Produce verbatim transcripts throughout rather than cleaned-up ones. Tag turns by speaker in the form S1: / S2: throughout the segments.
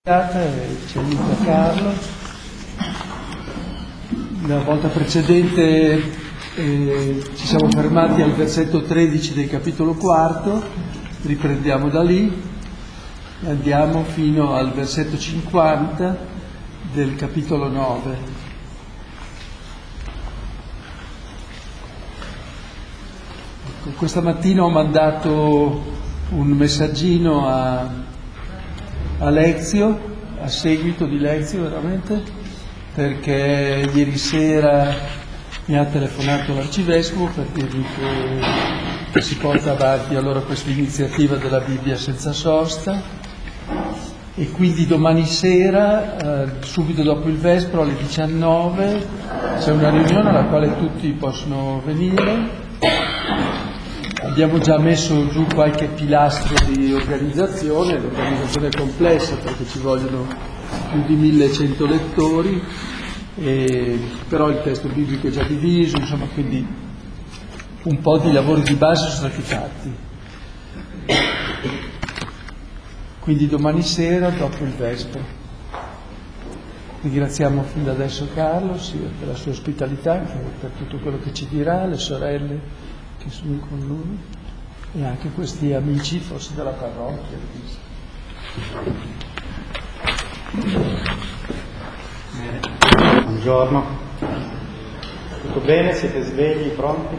S1: Ci aiuta Carlo. La volta precedente eh, ci siamo fermati al versetto tredici del capitolo quarto, riprendiamo da lì e andiamo fino al versetto cinquanta del capitolo nove. Ecco, questa mattina ho mandato un messaggino a Alezio, a seguito di Lezio veramente, perché ieri sera mi ha telefonato l'arcivescovo per dirmi che, che si porta avanti allora questa iniziativa della Bibbia senza sosta e quindi domani sera, eh, subito dopo il Vespro alle diciannove, c'è una riunione alla quale tutti possono venire. Abbiamo già messo giù qualche pilastro di organizzazione, l'organizzazione è complessa perché ci vogliono più di millecento lettori, e, però il testo biblico è già diviso, insomma, quindi un po' di lavori di base sono stati fatti. Quindi domani sera, dopo il Vespro. Ringraziamo fin da adesso Carlo, sia per la sua ospitalità, che per tutto quello che ci dirà, le sorelle che sono con lui e anche questi amici forse della parrocchia.
S2: Buongiorno, tutto bene? Siete svegli, pronti?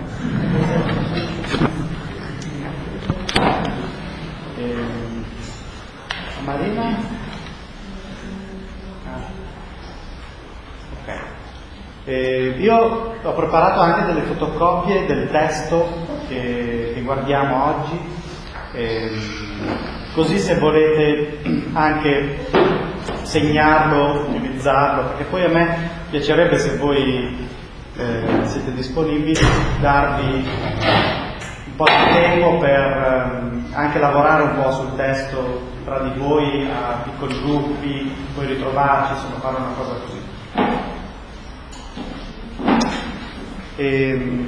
S2: Eh, Marina? Ah. Ok. Eh, io ho preparato anche delle fotocopie del testo che, che guardiamo oggi, eh, così se volete anche segnarlo, utilizzarlo, perché poi a me piacerebbe, se voi eh, siete disponibili, darvi un po' di tempo per eh, anche lavorare un po' sul testo tra di voi a piccoli gruppi, poi ritrovarci, insomma fare una cosa così. E,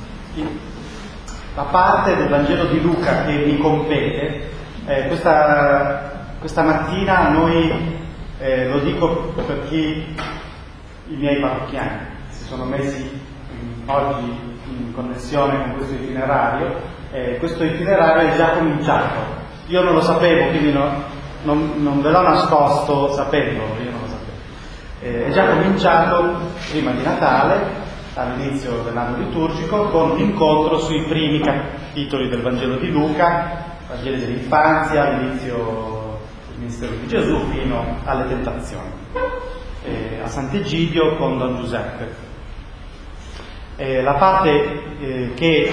S2: la parte del Vangelo di Luca che mi compete, eh, questa, questa mattina noi, eh, lo dico per chi i miei parrocchiani si sono messi in, oggi in connessione con questo itinerario, eh, questo itinerario è già cominciato. Io non lo sapevo, quindi no, non, non ve l'ho nascosto sapendolo, io non lo sapevo. Eh, è già cominciato prima di Natale, all'inizio dell'anno liturgico, con l'incontro sui primi capitoli del Vangelo di Luca, Vangeli dell'infanzia, all'inizio del ministero di Gesù fino alle tentazioni, eh, a Sant'Egidio con Don Giuseppe. Eh, la parte eh, che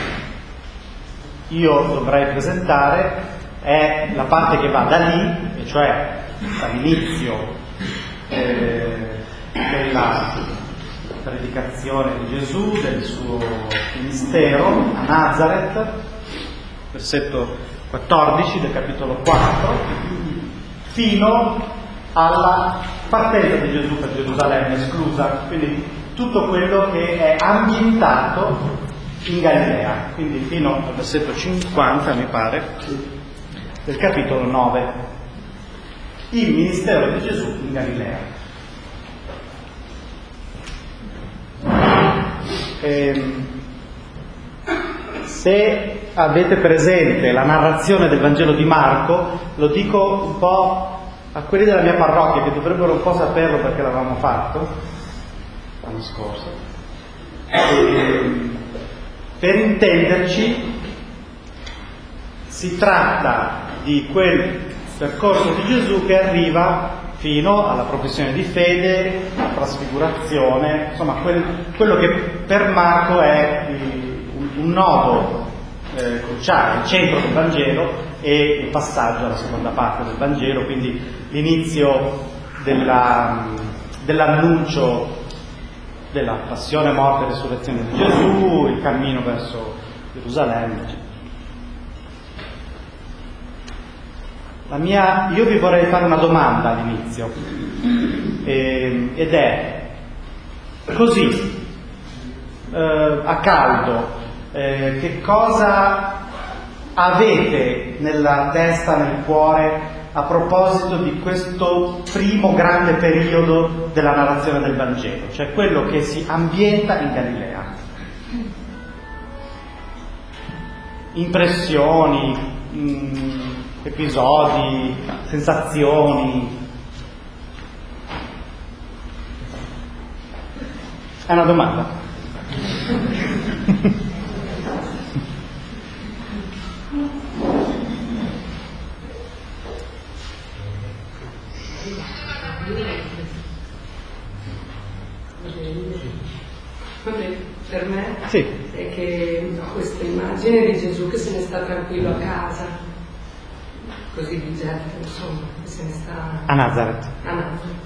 S2: io dovrei presentare è la parte che va da lì, e cioè dall'inizio eh, della predicazione di Gesù, del suo ministero a Nazareth, versetto quattordici del capitolo quattro, fino alla partenza di Gesù per Gerusalemme, esclusa, quindi tutto quello che è ambientato in Galilea, quindi fino al versetto cinquanta, mi pare, del capitolo nove, il ministero di Gesù in Galilea. Eh, se avete presente la narrazione del Vangelo di Marco, lo dico un po' a quelli della mia parrocchia che dovrebbero un po' saperlo perché l'avevamo fatto l'anno scorso. Eh, per intenderci, si tratta di quel percorso di Gesù che arriva fino alla professione di fede, alla trasfigurazione, insomma quel, quello che per Marco è il, un, un nodo eh, cruciale, il centro del Vangelo e il passaggio alla seconda parte del Vangelo, quindi l'inizio della, dell'annuncio della passione, morte e resurrezione di Gesù, il cammino verso Gerusalemme, eccetera. La mia, io vi vorrei fare una domanda all'inizio, eh, ed è così, eh, a caldo, eh, che cosa avete nella testa, nel cuore a proposito di questo primo grande periodo della narrazione del Vangelo, cioè quello che si ambienta in Galilea. Impressioni, mh, episodi, sensazioni. È una domanda.
S3: Per me
S2: Sì.
S3: è che ho questa immagine di Gesù che se ne sta tranquillo a casa, così di gente, insomma, che se ne sta
S2: A Nazareth.
S3: a Nazareth.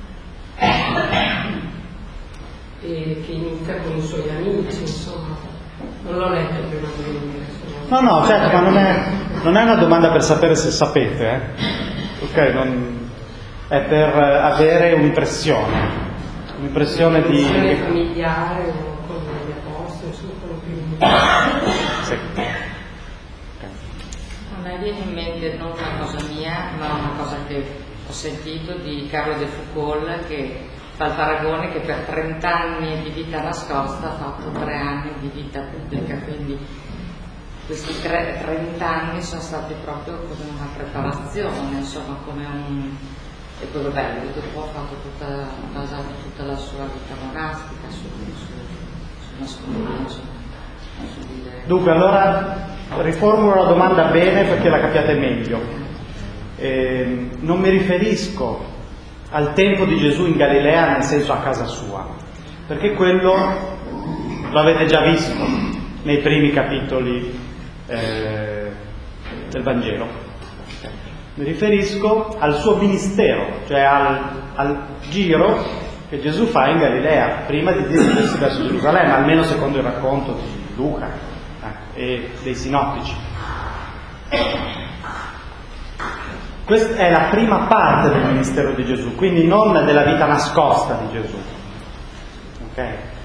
S3: E che inizia con i suoi amici, insomma. Non l'ho letto prima di venire.
S2: No, no, certo, ma non è, non è una domanda per sapere se sapete, eh. Ok, non, è per avere un'impressione, un'impressione di...
S3: Un'impressione familiare o con gli apostoli, insomma, quello che...
S2: Sì.
S4: A me viene in mente non una cosa mia, ma una cosa che ho sentito di Carlo de Foucault, che fa il paragone che per trent'anni di vita nascosta ha fatto tre anni di vita pubblica, quindi questi trent'anni sono stati proprio come una preparazione, insomma, come un... E poi vabbè, lui dopo ha fatto tutta, basato tutta la sua vita monastica su, su, su nascondere, su, su dire...
S2: Dunque, allora riformulo la domanda bene perché la capiate meglio. Eh, non mi riferisco al tempo di Gesù in Galilea nel senso a casa sua, perché quello lo avete già visto nei primi capitoli eh, del Vangelo. Mi riferisco al suo ministero, cioè al, al giro che Gesù fa in Galilea prima di dirigersi verso Gerusalemme, almeno secondo il racconto di Luca eh, e dei sinottici. Questa è la prima parte del ministero di Gesù, quindi non della vita nascosta di Gesù. Ok?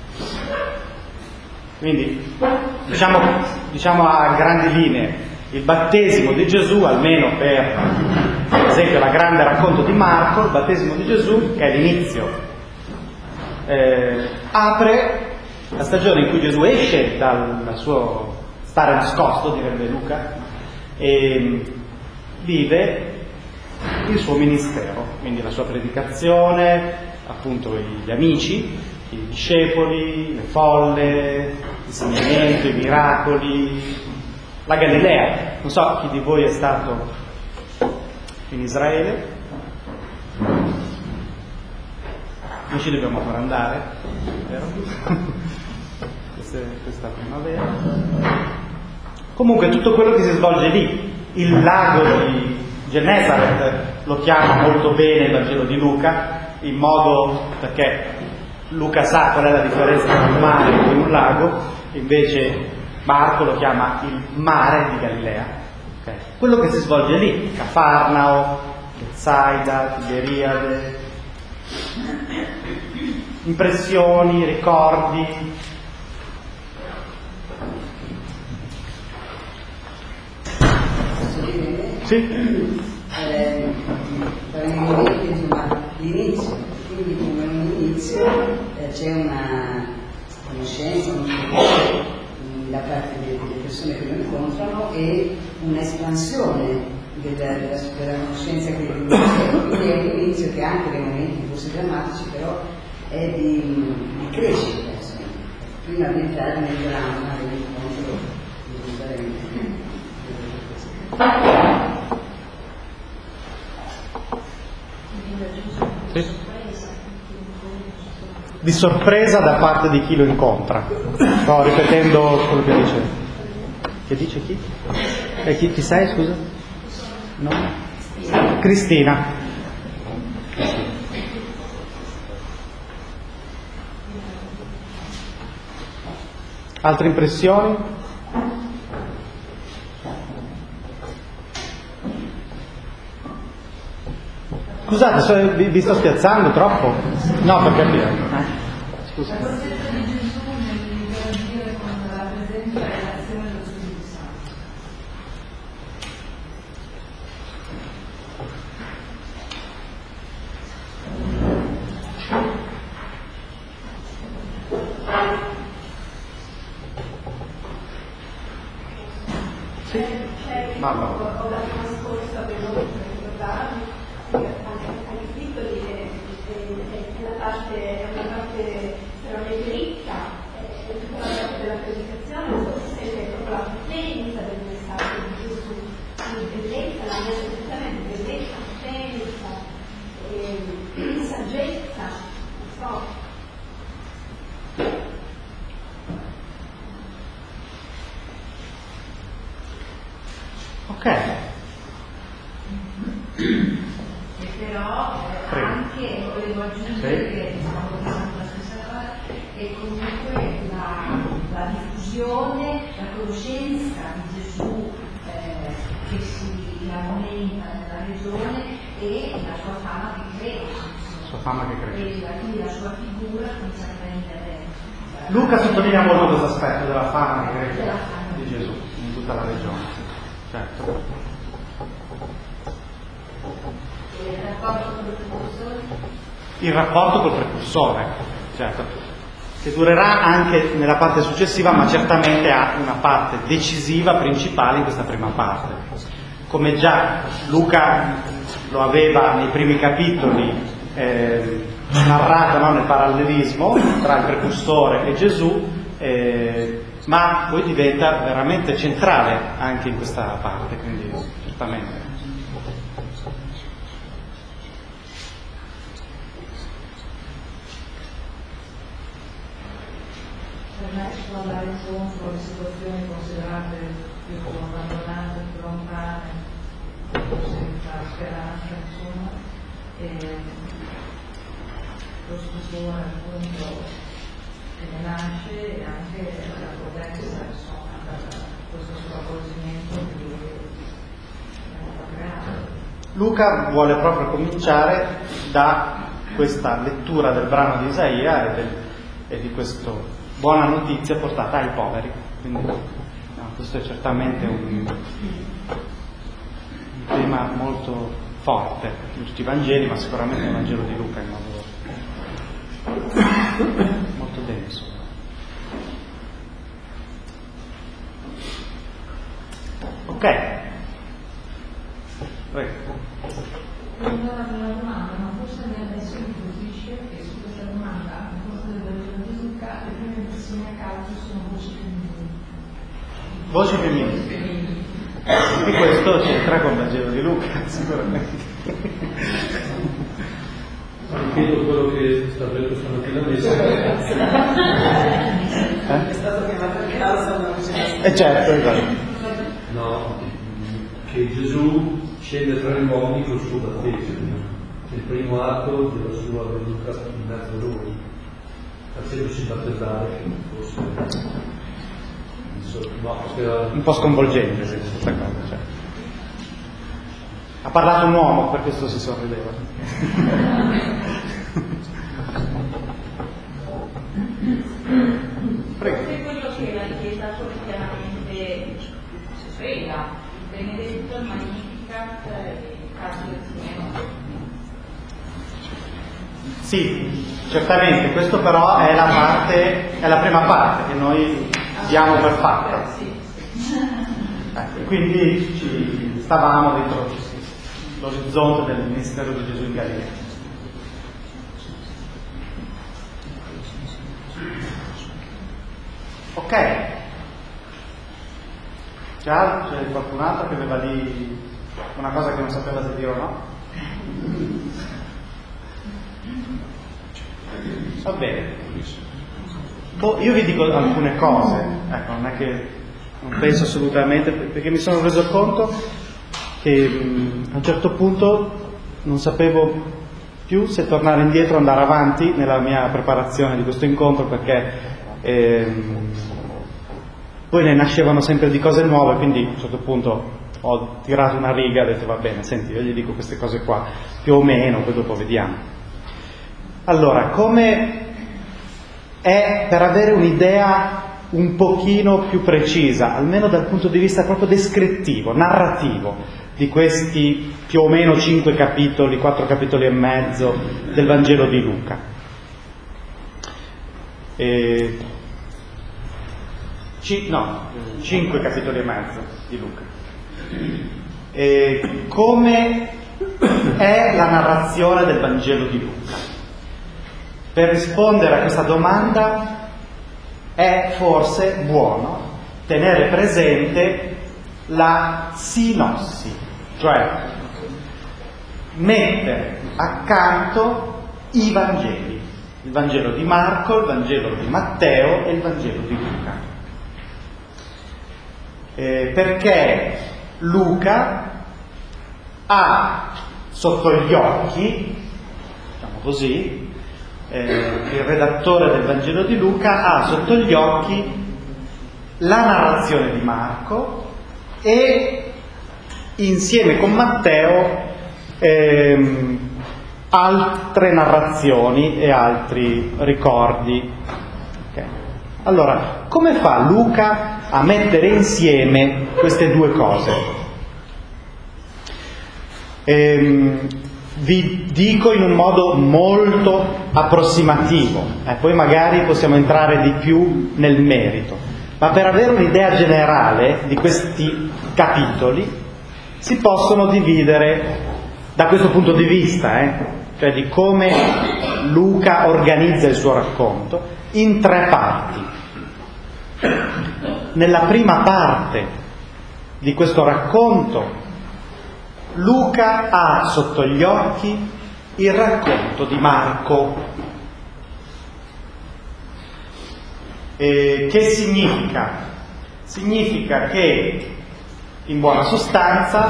S2: Quindi, diciamo, diciamo a grandi linee, il battesimo di Gesù, almeno per, per esempio, la grande racconto di Marco, il battesimo di Gesù, che è l'inizio, eh, apre la stagione in cui Gesù esce dal, dal suo stare nascosto, direbbe Luca, e vive il suo ministero, quindi la sua predicazione, appunto gli amici, i discepoli, le folle, l'insegnamento, i miracoli, la Galilea. Non so chi di voi è stato in Israele, noi ci dobbiamo ancora andare, vero? questa, questa primavera. Comunque tutto quello che si svolge lì, il lago di Genesaret lo chiama molto bene il Vangelo di Luca, in modo perché Luca sa qual è la differenza tra un mare e un lago, invece Marco lo chiama il mare di Galilea. Okay. Quello che si svolge lì, Cafarnao, Betsaida, Tiberiade, impressioni, ricordi. Sì?
S5: Eh, insomma, l'inizio, quindi come un inizio eh, c'è una conoscenza, un da parte delle, delle persone che lo incontrano e un'espansione della, della, della conoscenza che lo inizia. Quindi è un inizio che anche nei momenti forse drammatici però è di, di crescita, insomma, prima di entrare nel dramma dell'incontro di Gerusalemme.
S2: Sì. Di sorpresa da parte di chi lo incontra. Sto ripetendo quello che dice. Che dice chi? E chi, chi sei, scusa? No? Cristina. Altre impressioni? Scusate, so, vi, vi sto spiazzando troppo? No, per capire. Eh? Scusa. No, no.
S6: Ho la settimana scorsa veloce per ricordarmi, anche i titoli è la parte, è una parte veramente ricca, è tutta la parte della predicazione, non so se è proprio la potenza del messaggio di Gesù, di bellezza, la mia definizione di bellezza, potenza, eh, saggezza, non so.
S2: Ok.
S7: E però eh, anche volevo aggiungere
S2: sì.
S7: che stiamo pensando la stessa cosa, e comunque la, la diffusione, la conoscenza di Gesù eh, che si aumenta nella regione e la sua fama che cresce.
S2: La sua fama che cresce.
S7: E quindi la sua figura comincia a prendere.
S2: Luca sottolinea molto questo aspetto della fama che cresce di Gesù in tutta la regione. Certo.
S7: Il rapporto con il precursore?
S2: Il rapporto col precursore, certo, che durerà anche nella parte successiva, ma certamente ha una parte decisiva, principale in questa prima parte. Come già Luca lo aveva nei primi capitoli eh, narrato, no, nel parallelismo tra il precursore e Gesù, eh, ma poi diventa veramente centrale anche in questa parte, quindi certamente.
S7: Per me si può andare incontro alle situazioni considerate più come abbandonate, più lontane, senza speranza, insomma, e lo stupore appunto che ne nasce e anche la potenza, insomma, da questo stravolgimento che lui ha creato.
S2: Luca vuole proprio cominciare da questa lettura del brano di Isaia e, del, e di questa buona notizia portata ai poveri. Quindi no, questo è certamente un, un tema molto forte in tutti i Vangeli, ma sicuramente nel Vangelo di Luca in modo molto denso. Ok. Prego.
S7: Non era una domanda, ma forse adesso mi colpisce che su questa domanda, forse del Vangelo di Luca, le prime versioni a calcio sono voci femminili.
S2: Voci femminili. E questo c'entra con il Vangelo di Luca, sicuramente.
S1: Ripeto quello che sta detto stamattina messa.
S5: Eh? È stato chiamato a casa una voce.
S2: Eh certo, esatto.
S1: No, che Gesù scende tra gli uomini col suo battesimo, il primo atto della sua venuta in mezzo a loro, facendosi battezzare, che forse no, era...
S2: un po' sconvolgente sì, questa cosa, cioè. Ha parlato un uomo, per questo si sorrideva. Prego.
S8: Questo è quello che la Chiesa quotidianamente si frega, il benedetto, il magnificat, il caso del Signore.
S2: Sì, certamente, questo però è la parte, è la prima parte che noi diamo per fatta. Eh, quindi ci stavamo dentro l'orizzonte del ministero di Gesù in Galilea. Ok. Già c'è qualcun altro che aveva lì una cosa che non sapeva se dire o no? Va bene. Boh, io vi dico alcune cose, ecco, non è che non penso assolutamente, perché mi sono reso conto che mh, a un certo punto non sapevo più se tornare indietro o andare avanti nella mia preparazione di questo incontro, perché ehm, poi ne nascevano sempre di cose nuove, quindi a un certo punto ho tirato una riga e ho detto va bene, senti, io gli dico queste cose qua, più o meno, poi dopo vediamo. Allora, come è per avere un'idea un pochino più precisa, almeno dal punto di vista proprio descrittivo, narrativo, di questi più o meno cinque capitoli, quattro capitoli e mezzo del Vangelo di Luca. E... C- no, cinque capitoli e mezzo di Luca. eh, come è la narrazione del Vangelo di Luca? Per rispondere a questa domanda è forse buono tenere presente la sinossi, cioè mettere accanto i Vangeli, il Vangelo di Marco, il Vangelo di Matteo e il Vangelo di Luca. Eh, perché Luca ha sotto gli occhi, diciamo così, eh, il redattore del Vangelo di Luca ha sotto gli occhi la narrazione di Marco e insieme con Matteo ehm, altre narrazioni e altri ricordi. Okay. Allora, come fa Luca a mettere insieme queste due cose? Ehm, vi dico in un modo molto approssimativo, eh, poi magari possiamo entrare di più nel merito, ma per avere un'idea generale di questi capitoli si possono dividere da questo punto di vista, eh, cioè di come Luca organizza il suo racconto, in tre parti. Nella prima parte di questo racconto Luca ha sotto gli occhi il racconto di Marco. Eh, che significa? Significa che, in buona sostanza,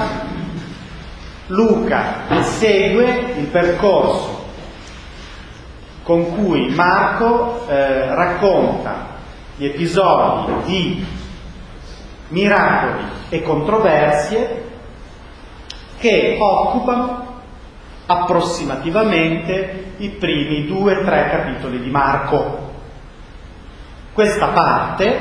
S2: Luca segue il percorso con cui Marco eh, racconta gli episodi di miracoli e controversie che occupano approssimativamente i primi due o tre capitoli di Marco. Questa parte,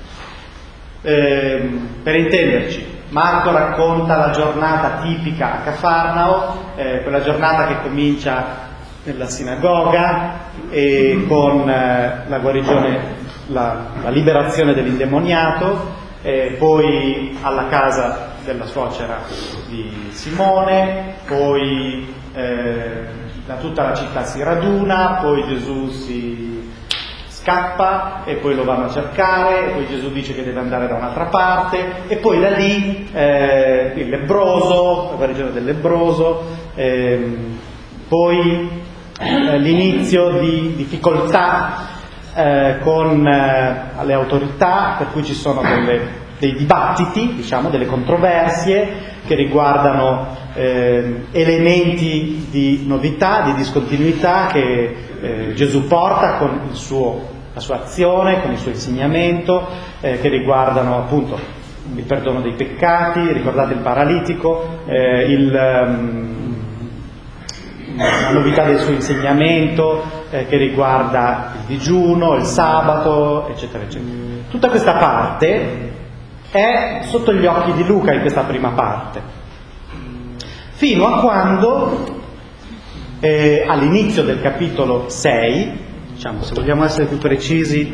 S2: eh, per intenderci, Marco racconta la giornata tipica a Cafarnao, eh, quella giornata che comincia nella sinagoga e con eh, la guarigione, la, la liberazione dell'indemoniato, eh, poi alla casa della suocera di Simone, poi eh, da tutta la città si raduna, poi Gesù si scappa e poi lo vanno a cercare, e poi Gesù dice che deve andare da un'altra parte, e poi da lì eh, il lebbroso, la guarigione del lebbroso, eh, poi eh, l'inizio di difficoltà eh, con eh, le autorità, per cui ci sono delle, dei dibattiti, diciamo, delle controversie che riguardano eh, elementi di novità, di discontinuità che eh, Gesù porta con il suo, la sua azione, con il suo insegnamento, eh, che riguardano appunto il perdono dei peccati, ricordate il paralitico, eh, il, um, la novità del suo insegnamento eh, che riguarda il digiuno, il sabato, eccetera, eccetera. Tutta questa parte è sotto gli occhi di Luca in questa prima parte, fino a quando eh, all'inizio del capitolo sei, diciamo, se vogliamo essere più precisi,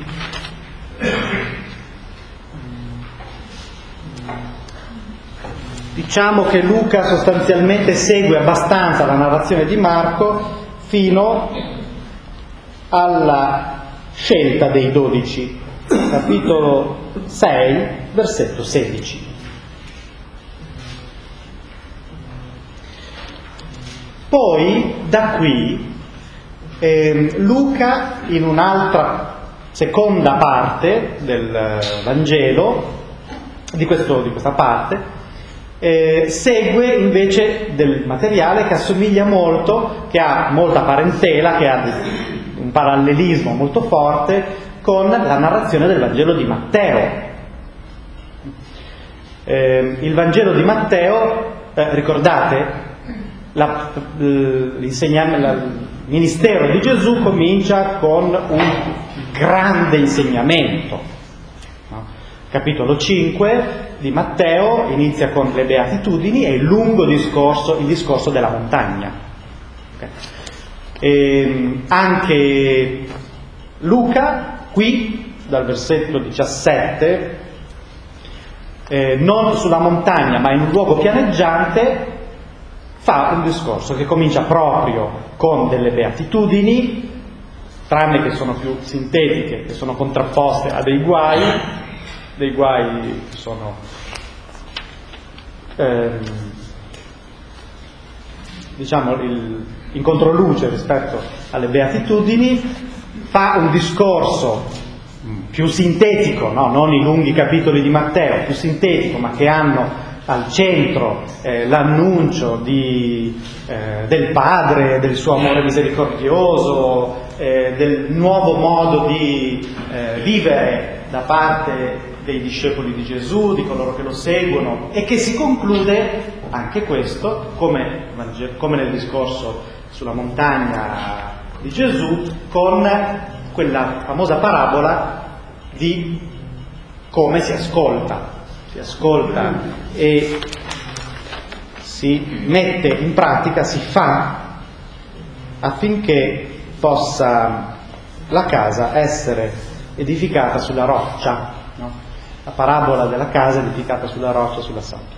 S2: diciamo che Luca sostanzialmente segue abbastanza la narrazione di Marco fino alla scelta dei dodici, capitolo sei, versetto sedici. Poi, da qui, eh, Luca, in un'altra seconda parte del Vangelo, di, questo, di questa parte, eh, segue invece del materiale che assomiglia molto, che ha molta parentela, che ha un parallelismo molto forte con la narrazione del Vangelo di Matteo. Eh, il Vangelo di Matteo, eh, ricordate, la, l'insegnamento, la, il ministero di Gesù comincia con un grande insegnamento. No? Capitolo cinque di Matteo inizia con le beatitudini e il lungo discorso, il discorso della montagna. Okay. E anche Luca, qui, dal versetto diciassette, eh, non sulla montagna ma in un luogo pianeggiante, fa un discorso che comincia proprio con delle beatitudini, tranne che sono più sintetiche, che sono contrapposte a dei guai, dei guai che sono ehm, diciamo il, in controluce rispetto alle beatitudini. Fa un discorso più sintetico, no? Non i lunghi capitoli di Matteo, più sintetico, ma che hanno al centro eh, l'annuncio di, eh, del Padre, del suo amore misericordioso, eh, del nuovo modo di eh, vivere da parte dei discepoli di Gesù, di coloro che lo seguono, e che si conclude anche questo, come, come nel discorso sulla montagna di Gesù, con quella famosa parabola di come si ascolta. Si ascolta e si mette in pratica, si fa affinché possa la casa essere edificata sulla roccia, no? La parabola della casa edificata sulla roccia, sulla sabbia.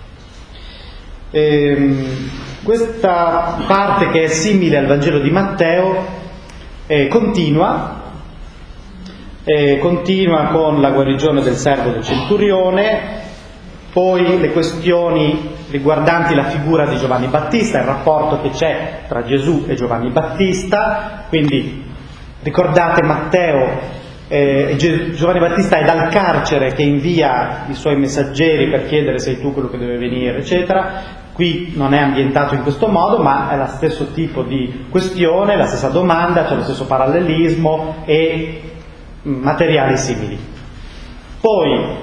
S2: Ehm, questa parte, che è simile al Vangelo di Matteo, eh, continua eh, continua con la guarigione del servo del centurione, poi le questioni riguardanti la figura di Giovanni Battista, il rapporto che c'è tra Gesù e Giovanni Battista. Quindi ricordate Matteo, eh, Giovanni Battista è dal carcere che invia i suoi messaggeri per chiedere sei tu quello che deve venire, eccetera. Qui non è ambientato in questo modo, ma è lo stesso tipo di questione, la stessa domanda, c'è lo stesso parallelismo e materiali simili. Poi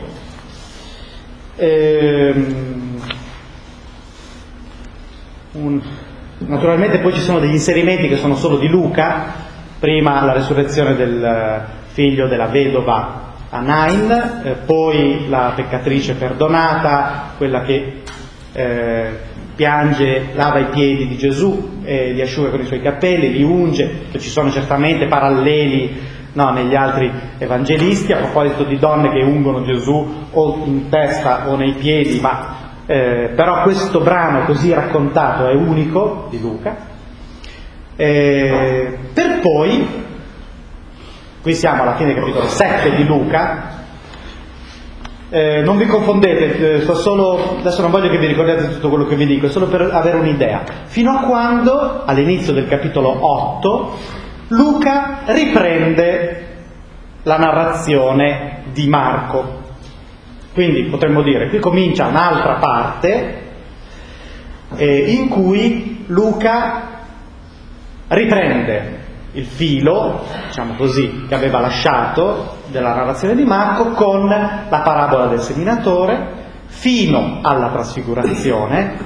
S2: Ehm, un, naturalmente poi ci sono degli inserimenti che sono solo di Luca. Prima la resurrezione del figlio della vedova a Nain, eh, poi la peccatrice perdonata, quella che eh, piange, lava i piedi di Gesù, eh, li asciuga con i suoi capelli, li unge, che ci sono certamente paralleli no, negli altri evangelisti, a proposito di donne che ungono Gesù o in testa o nei piedi, ma eh, però questo brano così raccontato è unico di Luca. Eh, per poi, qui siamo alla fine del capitolo sette di Luca, eh, non vi confondete, sto solo, adesso non voglio che vi ricordiate tutto quello che vi dico, è solo per avere un'idea, fino a quando, all'inizio del capitolo otto, Luca riprende la narrazione di Marco. Quindi potremmo dire, qui comincia un'altra parte eh, in cui Luca riprende il filo, diciamo così, che aveva lasciato della narrazione di Marco con la parabola del seminatore fino alla trasfigurazione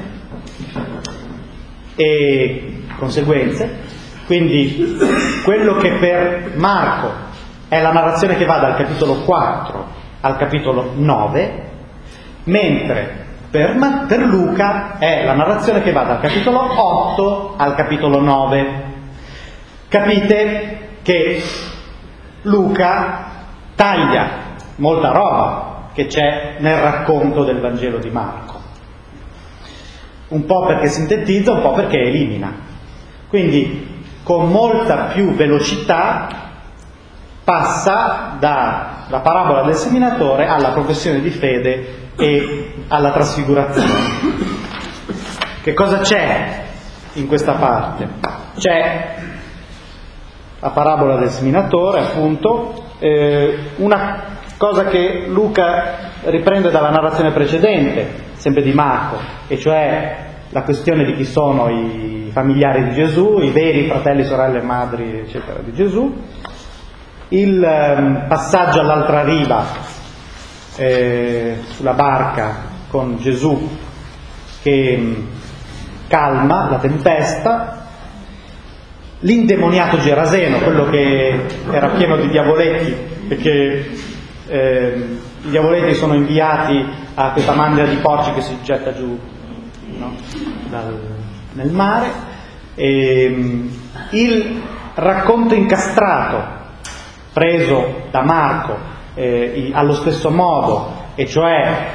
S2: e conseguenze. Quindi quello che per Marco è la narrazione che va dal capitolo quattro al capitolo nove, mentre per, Ma- per Luca è la narrazione che va dal capitolo otto al capitolo nove. Capite che Luca taglia molta roba che c'è nel racconto del Vangelo di Marco, un po' perché sintetizza, un po' perché elimina. Quindi con molta più velocità passa dalla parabola del seminatore alla professione di fede e alla trasfigurazione. Che cosa c'è in questa parte? C'è la parabola del seminatore, appunto, eh, una cosa che Luca riprende dalla narrazione precedente, sempre di Marco, e cioè la questione di chi sono i familiari di Gesù, i veri fratelli, sorelle, madri, eccetera, di Gesù, il eh, passaggio all'altra riva eh, sulla barca con Gesù che mh, calma la tempesta, l'indemoniato Geraseno, quello che era pieno di diavoletti, perché eh, i diavoletti sono inviati a questa mandria di porci che si getta giù, no? Dal, nel mare, e, il racconto incastrato preso da Marco eh, allo stesso modo, e cioè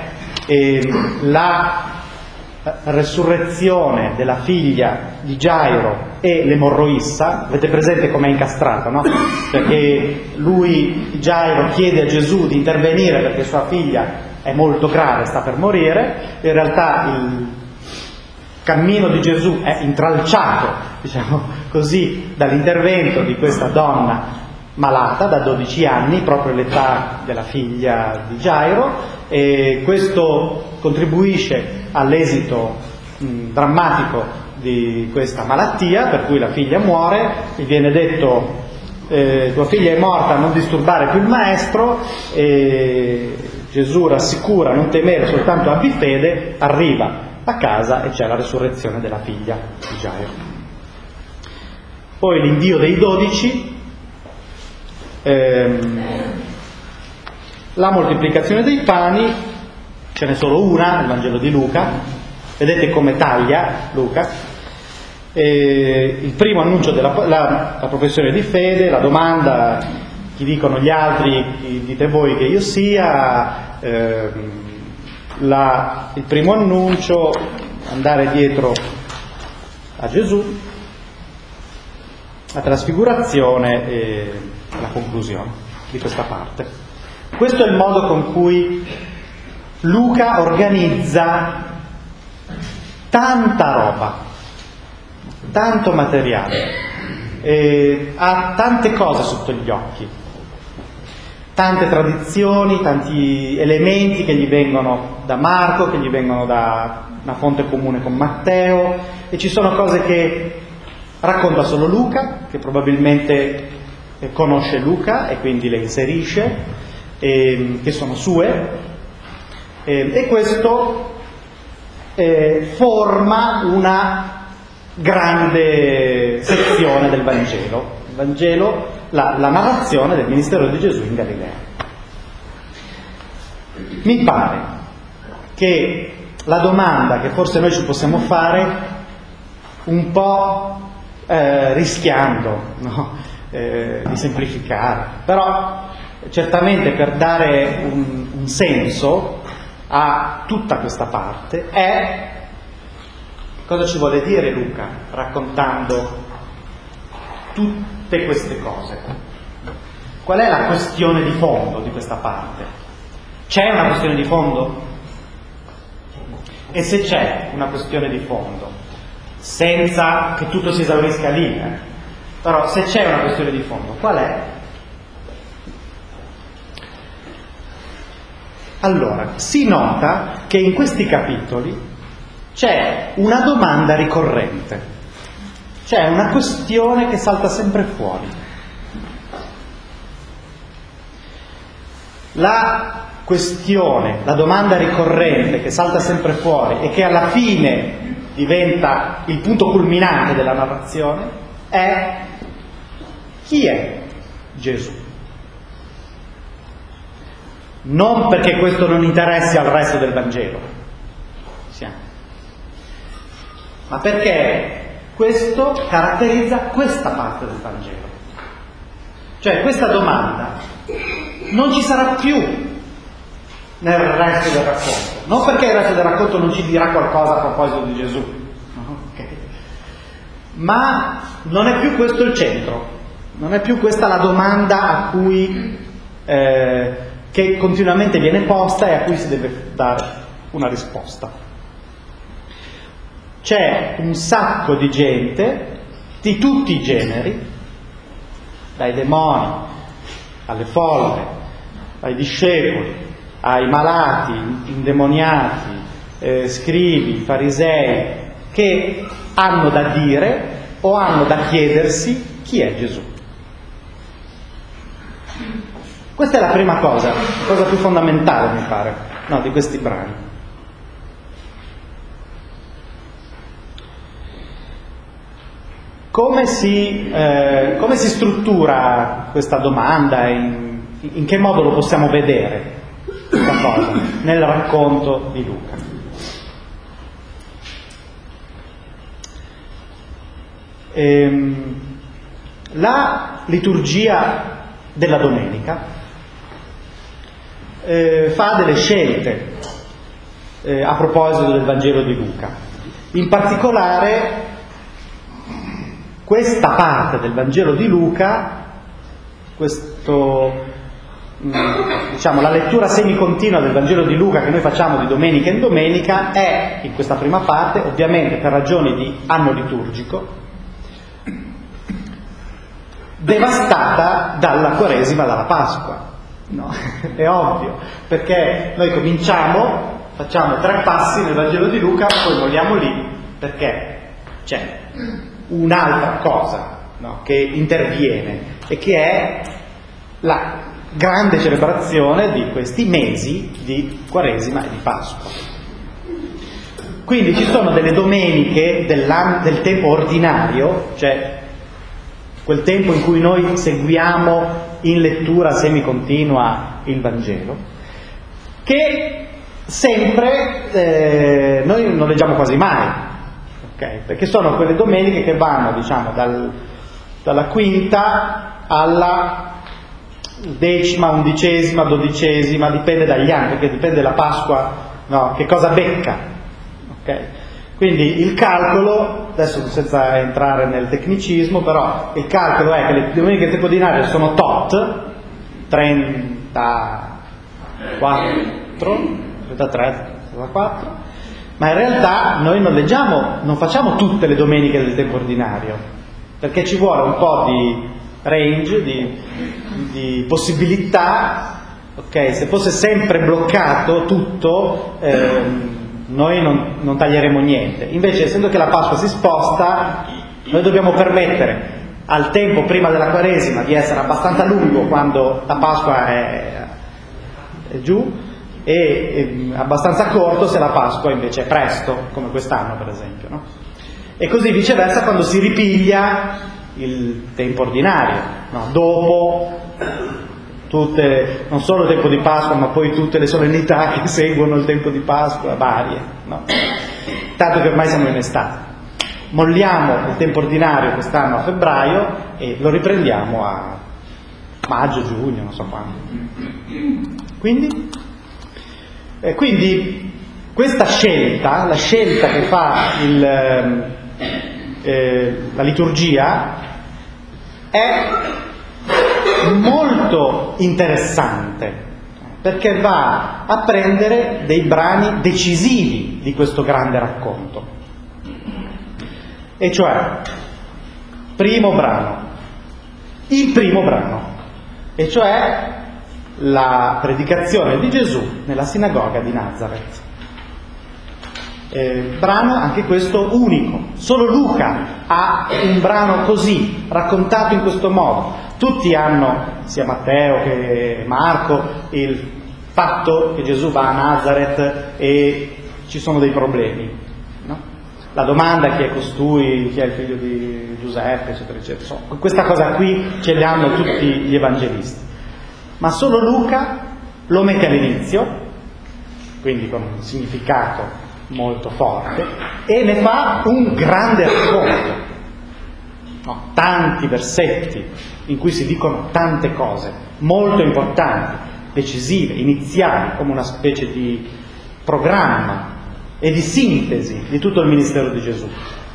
S2: eh, la resurrezione della figlia di Gairo e l'emorroissa, avete presente com'è incastrato, no? Perché lui, Gairo, chiede a Gesù di intervenire perché sua figlia è molto grave, sta per morire. In realtà il cammino di Gesù è intralciato, diciamo così, dall'intervento di questa donna malata da dodici anni, proprio l'età della figlia di Gairo, e questo contribuisce all'esito mh, drammatico di questa malattia, per cui la figlia muore, gli viene detto eh, tua figlia è morta, non disturbare più il maestro, e Gesù rassicura, non temere, soltanto abbi fede, arriva a casa e c'è la resurrezione della figlia di Gairo. Poi l'invio dei dodici, ehm, la moltiplicazione dei pani, ce n'è solo una nel Vangelo di Luca, vedete come taglia Luca, e il primo annuncio della la, la professione di fede, la domanda, chi dicono gli altri, chi dite voi che io sia, ehm, la, il primo annuncio, andare dietro a Gesù, la trasfigurazione e la conclusione di questa parte. Questo è il modo con cui Luca organizza tanta roba, tanto materiale, e ha tante cose sotto gli occhi, tante tradizioni, tanti elementi che gli vengono da Marco, che gli vengono da una fonte comune con Matteo, e ci sono cose che racconta solo Luca, che probabilmente conosce Luca e quindi le inserisce, e, che sono sue, e, e questo eh, forma una grande sezione del Vangelo, il Vangelo, la, la narrazione del ministero di Gesù in Galilea. Mi pare che la domanda che forse noi ci possiamo fare, un po' eh, rischiando, no? eh, di semplificare, però certamente per dare un, un senso a tutta questa parte, è cosa ci vuole dire Luca raccontando tutte queste cose. Qual è la questione di fondo di questa parte? C'è una questione di fondo? E se c'è una questione di fondo, senza che tutto si esaurisca lì, eh? però se c'è una questione di fondo, qual è? Allora, si nota che in questi capitoli c'è una domanda ricorrente, c'è una questione che salta sempre fuori. La questione, la domanda ricorrente che salta sempre fuori e che alla fine diventa il punto culminante della narrazione è: chi è Gesù? Non perché questo non interessi al resto del Vangelo, ma perché questo caratterizza questa parte del Vangelo. Cioè questa domanda non ci sarà più nel resto del racconto, non perché il resto del racconto non ci dirà qualcosa a proposito di Gesù, okay. Ma non è più questo il centro, non è più questa la domanda a cui eh, che continuamente viene posta e a cui si deve dare una risposta. C'è un sacco di gente di tutti i generi, dai demoni alle folle, ai discepoli, ai malati, indemoniati, eh, scribi, farisei, che hanno da dire o hanno da chiedersi chi è Gesù. Questa è la prima cosa, la cosa più fondamentale, mi pare, no, di questi brani. Come si, eh, come si struttura questa domanda? In, in che modo lo possiamo vedere questa cosa nel racconto di Luca? Ehm, la liturgia della domenica eh, fa delle scelte eh, a proposito del Vangelo di Luca. In particolare questa parte del Vangelo di Luca, questo, diciamo, la lettura semicontinua del Vangelo di Luca che noi facciamo di domenica in domenica è, in questa prima parte, ovviamente per ragioni di anno liturgico, devastata dalla Quaresima, dalla Pasqua. No? È ovvio, perché noi cominciamo, facciamo tre passi nel Vangelo di Luca, poi molliamo lì, perché c'è un'altra cosa, no, che interviene e che è la grande celebrazione di questi mesi di Quaresima e di Pasqua. Quindi ci sono delle domeniche del tempo ordinario, cioè quel tempo in cui noi seguiamo in lettura semicontinua il Vangelo, che sempre eh, noi non leggiamo quasi mai, okay? Perché sono quelle domeniche che vanno, diciamo, dal, dalla quinta alla decima, undicesima, dodicesima, dipende dagli anni, perché dipende dalla Pasqua, no, che cosa becca, ok? Quindi il calcolo, adesso senza entrare nel tecnicismo, però il calcolo è che le domeniche del tempo ordinario sono tot, trentaquattro, trentatré, trentaquattro, ma in realtà noi non leggiamo, non facciamo tutte le domeniche del tempo ordinario, perché ci vuole un po' di range, di, di possibilità, ok? Se fosse sempre bloccato tutto, ehm, noi non, non taglieremo niente. Invece, essendo che la Pasqua si sposta, noi dobbiamo permettere al tempo prima della Quaresima di essere abbastanza lungo quando la Pasqua è, è giù, e, e abbastanza corto se la Pasqua invece è presto, come quest'anno per esempio, no? E così viceversa quando si ripiglia il tempo ordinario, no? Dopo tutte, non solo il tempo di Pasqua, ma poi tutte le solennità che seguono il tempo di Pasqua, varie, no? Tanto che ormai siamo in estate. Molliamo il tempo ordinario quest'anno a febbraio e lo riprendiamo a maggio, giugno, non so quando. Quindi, eh, quindi questa scelta, la scelta che fa il, eh, la liturgia, è molto interessante, perché va a prendere dei brani decisivi di questo grande racconto. E cioè, primo brano, il primo brano, e cioè la predicazione di Gesù nella sinagoga di Nazareth. Eh, brano anche questo unico, solo Luca ha un brano così, raccontato in questo modo. Tutti hanno, sia Matteo che Marco, il fatto che Gesù va a Nazareth e ci sono dei problemi, no? La domanda: chi è costui, chi è il figlio di Giuseppe, eccetera, eccetera. So, questa cosa qui ce l'hanno tutti gli evangelisti. Ma solo Luca lo mette all'inizio, quindi con un significato molto forte, e ne fa un grande racconto, no, tanti versetti in cui si dicono tante cose molto importanti, decisive, iniziali, come una specie di programma e di sintesi di tutto il ministero di Gesù.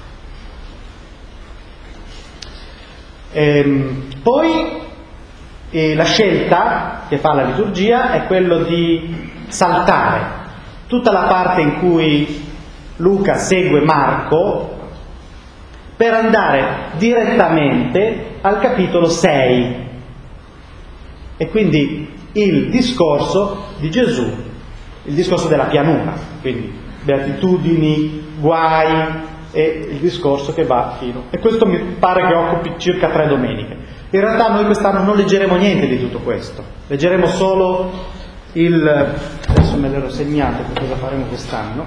S2: Ehm, poi eh, la scelta che fa la liturgia è quello di saltare tutta la parte in cui Luca segue Marco per andare direttamente al capitolo sei, e quindi il discorso di Gesù, il discorso della pianura, quindi beatitudini, guai, e il discorso che va fino, e questo mi pare che occupi circa tre domeniche. In realtà noi quest'anno non leggeremo niente di tutto questo, leggeremo solo il, adesso me l'ero segnato per cosa faremo quest'anno.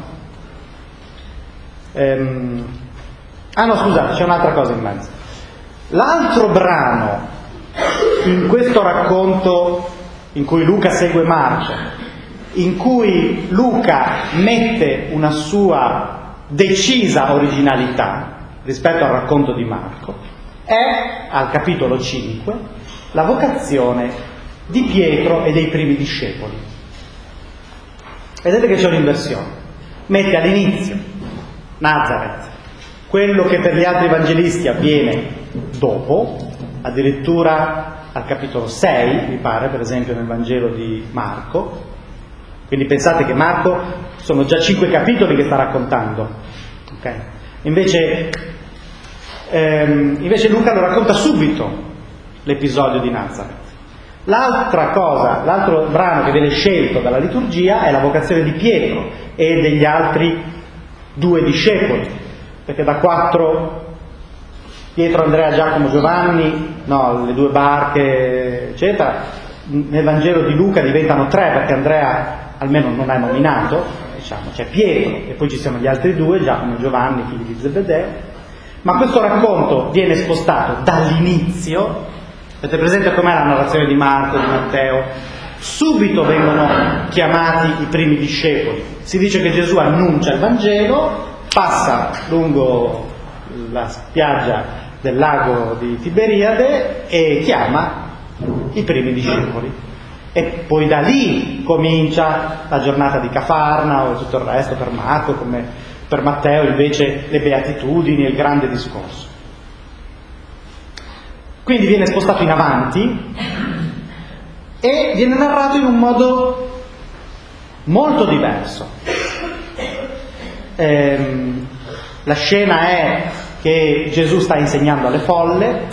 S2: Ehm, ah no, scusate, c'è un'altra cosa in mezzo. L'altro brano in questo racconto in cui Luca segue Marco, in cui Luca mette una sua decisa originalità rispetto al racconto di Marco, è al capitolo cinque la vocazione di Pietro e dei primi discepoli. Vedete che c'è un'inversione. mette all'inizio Nazareth, quello che per gli altri evangelisti avviene dopo, addirittura al capitolo sei, mi pare, per esempio nel Vangelo di Marco. Quindi pensate che Marco sono già cinque capitoli che sta raccontando, okay? Invece, ehm, invece Luca lo racconta subito, l'episodio di Nazareth. L'altra cosa, l'altro brano che viene scelto dalla liturgia è la vocazione di Pietro e degli altri due discepoli, perché da quattro, Pietro, Andrea, Giacomo, Giovanni, no, le due barche, eccetera, nel Vangelo di Luca diventano tre, perché Andrea almeno non è nominato, diciamo, c'è Pietro e poi ci sono gli altri due, Giacomo e Giovanni, figli di Zebedeo, ma questo racconto viene spostato dall'inizio. Avete presente com'è la narrazione di Marco, di Matteo? Subito vengono chiamati i primi discepoli. Si dice che Gesù annuncia il Vangelo, passa lungo la spiaggia del lago di Tiberiade e chiama i primi discepoli. E poi da lì comincia la giornata di Cafarnao e tutto il resto per Marco, come per Matteo invece le beatitudini e il grande discorso. Quindi viene spostato in avanti e viene narrato in un modo molto diverso. Ehm, la scena è che Gesù sta insegnando alle folle,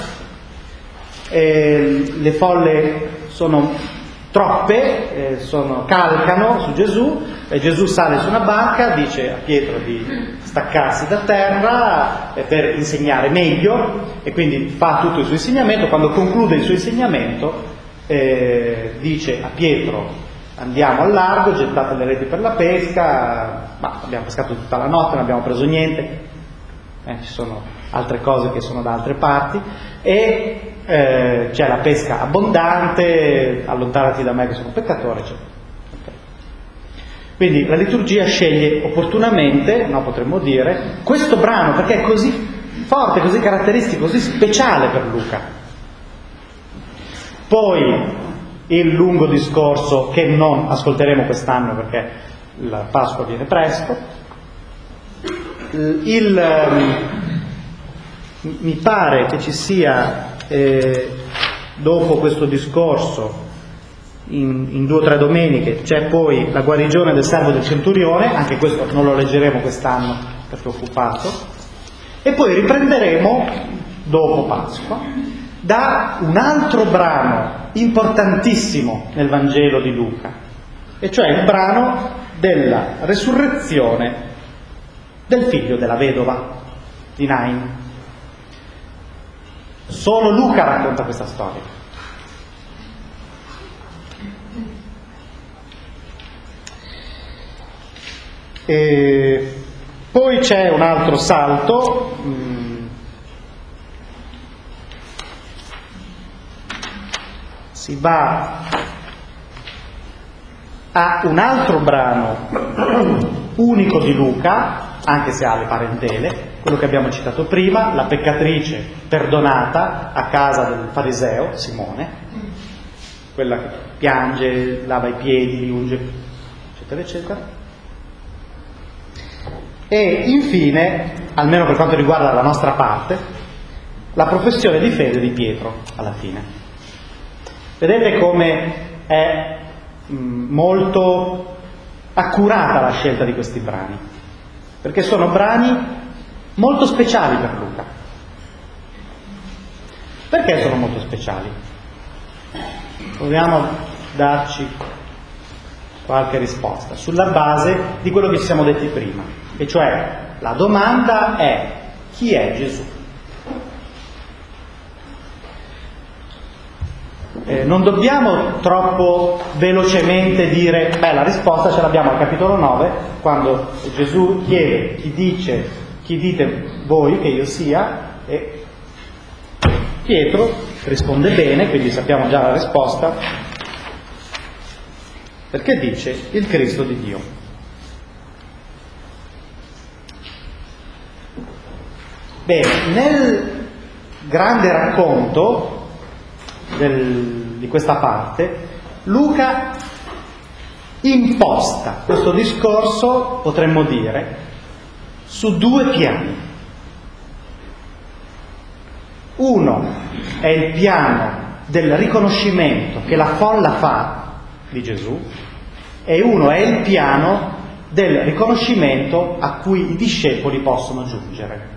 S2: e le folle sono troppe, eh, sono, calcano su Gesù, e Gesù sale su una barca, dice a Pietro di staccarsi da terra eh, per insegnare meglio, e quindi fa tutto il suo insegnamento. Quando conclude il suo insegnamento eh, dice a Pietro: andiamo al largo, gettate le reti per la pesca. Ma abbiamo pescato tutta la notte, non abbiamo preso niente, eh, ci sono altre cose che sono da altre parti, e Eh, c'è la pesca abbondante, allontanati da me che sono peccatore, eccetera. Okay. Quindi la liturgia sceglie opportunamente, no, potremmo dire, questo brano perché è così forte, così caratteristico, così speciale per Luca. Poi il lungo discorso che non ascolteremo quest'anno perché la Pasqua viene presto. Il, mi pare che ci sia Eh, dopo questo discorso in, in due o tre domeniche c'è poi la guarigione del servo del centurione, anche questo non lo leggeremo quest'anno perché è occupato, e poi riprenderemo dopo Pasqua da un altro brano importantissimo nel Vangelo di Luca, e cioè il brano della resurrezione del figlio della vedova di Nain. Solo Luca racconta questa storia. E poi c'è un altro salto, si va a un altro brano unico di Luca, anche se ha le parentele, quello che abbiamo citato prima, la peccatrice perdonata a casa del fariseo Simone, quella che piange, lava i piedi, li unge, eccetera eccetera. E infine, almeno per quanto riguarda la nostra parte, la professione di fede di Pietro alla fine. Vedete come è mh, molto accurata la scelta di questi brani, perché sono brani molto speciali per Luca. Perché sono molto speciali? Proviamo a darci qualche risposta sulla base di quello che ci siamo detti prima, e cioè la domanda è: chi è Gesù? Eh, non dobbiamo troppo velocemente dire, beh, la risposta ce l'abbiamo al capitolo nove, quando Gesù chiede chi dice chi dite voi che io sia, e Pietro risponde bene, quindi sappiamo già la risposta, perché dice il Cristo di Dio. Bene, nel grande racconto del, di questa parte, Luca imposta questo discorso, potremmo dire, su due piani. Uno è il piano del riconoscimento che la folla fa di Gesù, e uno è il piano del riconoscimento a cui i discepoli possono giungere.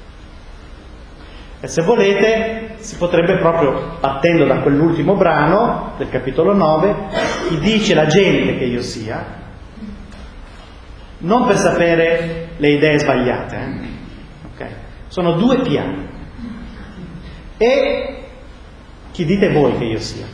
S2: E se volete, si potrebbe proprio, partendo da quell'ultimo brano del capitolo nove, chi dice la gente che io sia, non per sapere le idee sbagliate, eh? Okay. Sono due piani. E chi dite voi che io sia?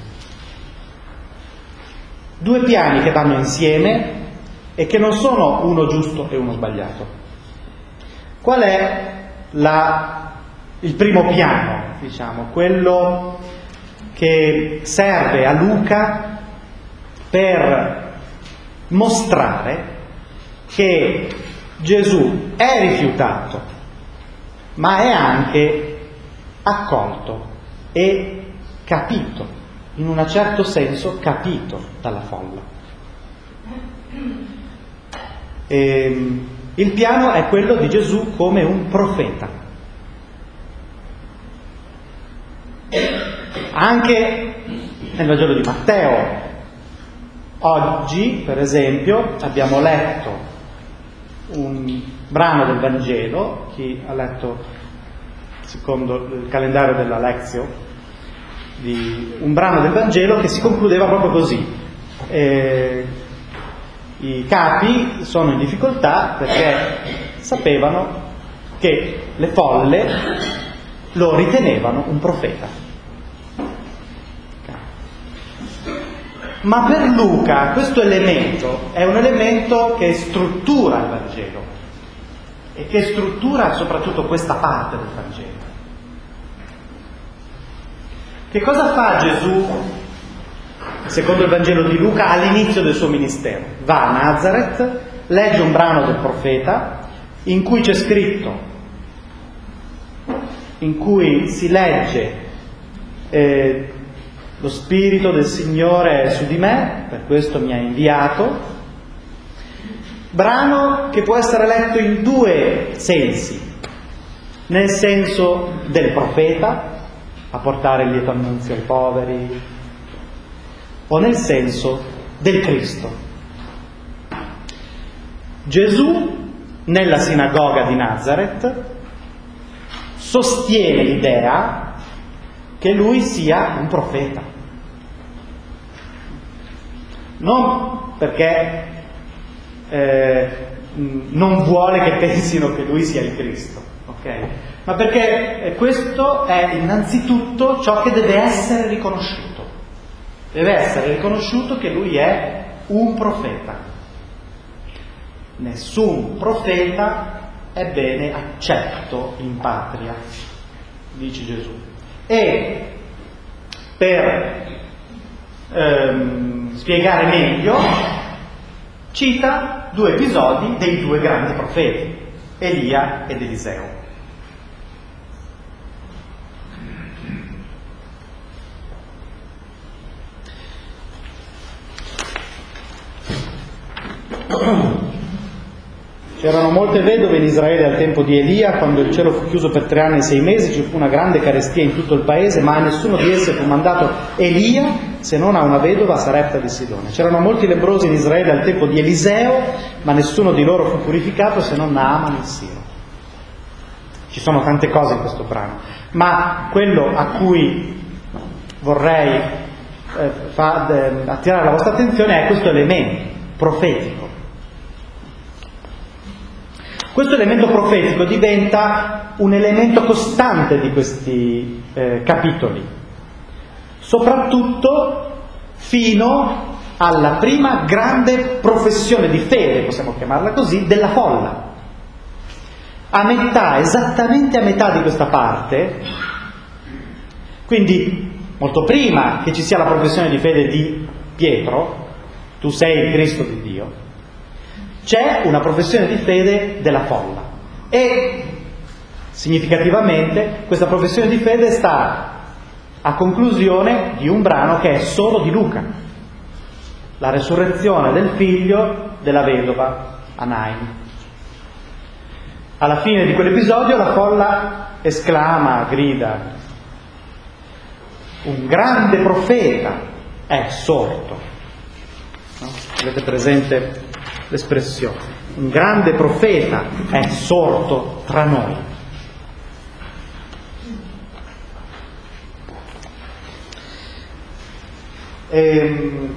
S2: Due piani che vanno insieme e che non sono uno giusto e uno sbagliato. Qual è la, il primo piano, diciamo, quello che serve a Luca per mostrare che Gesù è rifiutato, ma è anche accolto e capito, in un certo senso capito dalla folla. E il piano è quello di Gesù come un profeta. Anche nel Vangelo di Matteo, oggi, per esempio, abbiamo letto un brano del Vangelo, chi ha letto secondo il calendario della Lezio, di un brano del Vangelo che si concludeva proprio così. Eh, I capi sono in difficoltà perché sapevano che le folle lo ritenevano un profeta. Ma per Luca questo elemento è un elemento che struttura il Vangelo e che struttura soprattutto questa parte del Vangelo. Che cosa fa Gesù, secondo il Vangelo di Luca, all'inizio del suo ministero? Va a Nazareth, legge un brano del profeta in cui c'è scritto, in cui si legge eh, lo Spirito del Signore è su di me, per questo mi ha inviato. Brano che può essere letto in due sensi, nel senso del profeta, a portare il lieto annunzio ai poveri, o nel senso del Cristo. Gesù, nella sinagoga di Nazareth, sostiene l'idea che lui sia un profeta. Non perché eh, non vuole che pensino che lui sia il Cristo, ok? Ma perché questo è innanzitutto ciò che deve essere riconosciuto. Deve essere riconosciuto che lui è un profeta. Nessun profeta è bene accetto in patria, dice Gesù. E per ehm, spiegare meglio, cita due episodi dei due grandi profeti, Elia ed Eliseo. C'erano molte vedove in Israele al tempo di Elia, quando il cielo fu chiuso per tre anni e sei mesi, ci fu una grande carestia in tutto il paese, ma a nessuno di esse fu mandato Elia, se non a una vedova a Sarepta di Sidone. C'erano molti lebbrosi in Israele al tempo di Eliseo, ma nessuno di loro fu purificato se non Naaman il Siro. Ci sono tante cose in questo brano, ma quello a cui vorrei eh, fa, eh, attirare la vostra attenzione è questo elemento profetico. Questo elemento profetico diventa un elemento costante di questi eh, capitoli, soprattutto fino alla prima grande professione di fede, possiamo chiamarla così, della folla. A metà, esattamente a metà di questa parte, quindi molto prima che ci sia la professione di fede di Pietro, tu sei il Cristo di Dio, c'è una professione di fede della folla e significativamente questa professione di fede sta a conclusione di un brano che è solo di Luca. la resurrezione del figlio della vedova a Nain. Alla fine di quell'episodio la folla esclama, grida: un grande profeta è sorto. No? Avete presente l'espressione? Un grande profeta è sorto tra noi. Ehm,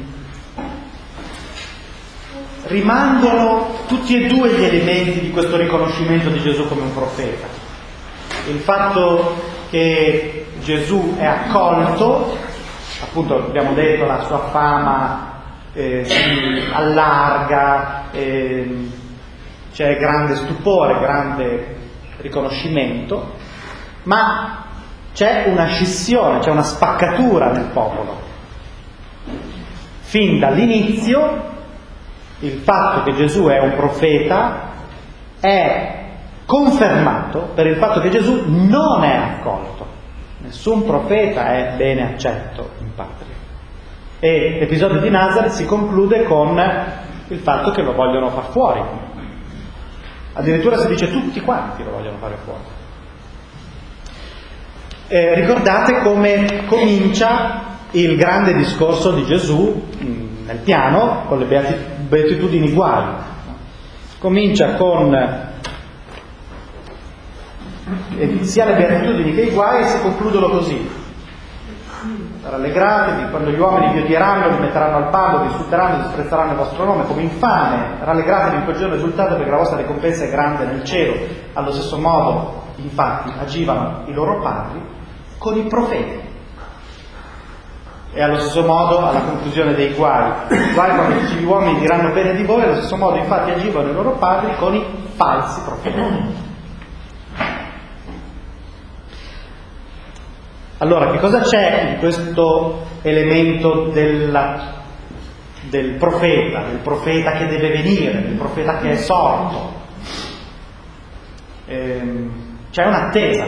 S2: rimangono tutti e due gli elementi di questo riconoscimento di Gesù come un profeta. Il fatto che Gesù è accolto, appunto abbiamo detto, la sua fama eh, si allarga, eh, c'è grande stupore, grande riconoscimento, ma c'è una scissione, c'è una spaccatura nel popolo. Fin dall'inizio il fatto che Gesù è un profeta è confermato per il fatto che Gesù non è accolto. Nessun profeta è bene accetto in patria. E l'episodio di Nazareth si conclude con il fatto che lo vogliono far fuori. Addirittura si dice tutti quanti lo vogliono fare fuori. Eh, ricordate come comincia il grande discorso di Gesù mh, nel piano con le beati, beatitudini uguali. Comincia con eh, sia le beatitudini che i guai si concludono così: rallegratevi quando gli uomini vi odieranno, vi metteranno al bando, vi insulteranno, vi disprezzeranno il vostro nome come infame. Rallegratevi in quel giorno, esultate, perché la vostra ricompensa è grande nel cielo. Allo stesso modo, infatti, agivano i loro padri con i profeti. E allo stesso modo, alla conclusione dei guai, guai quando tutti gli uomini diranno bene di voi, allo stesso modo infatti agivano i loro padri con i falsi profeti. Allora, che cosa c'è in questo elemento della, del profeta, del profeta che deve venire, del profeta che è sorto? Ehm, c'è un'attesa,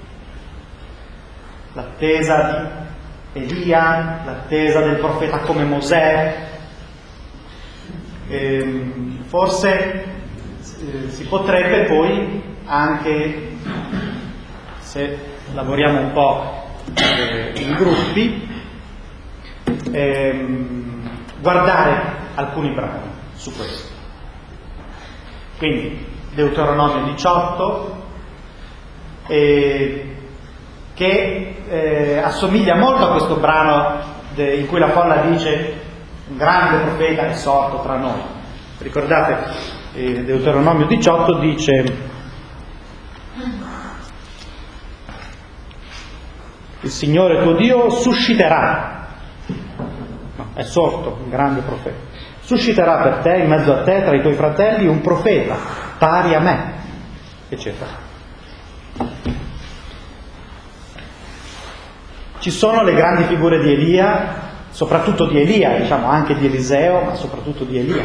S2: l'attesa di Elia, l'attesa del profeta come Mosè. Ehm, forse eh, si potrebbe poi anche, se lavoriamo un po' eh, in gruppi, ehm, guardare alcuni brani su questo. Quindi Deuteronomio diciotto, eh, che eh, assomiglia molto a questo brano de, in cui la folla dice un grande profeta è sorto tra noi. Ricordate, eh, Deuteronomio diciotto dice: il Signore tuo Dio susciterà, no, è sorto un grande profeta, susciterà per te in mezzo a te, tra i tuoi fratelli, un profeta pari a me, eccetera. Ci sono le grandi figure di Elia, soprattutto di Elia, diciamo anche di Eliseo, ma soprattutto di Elia.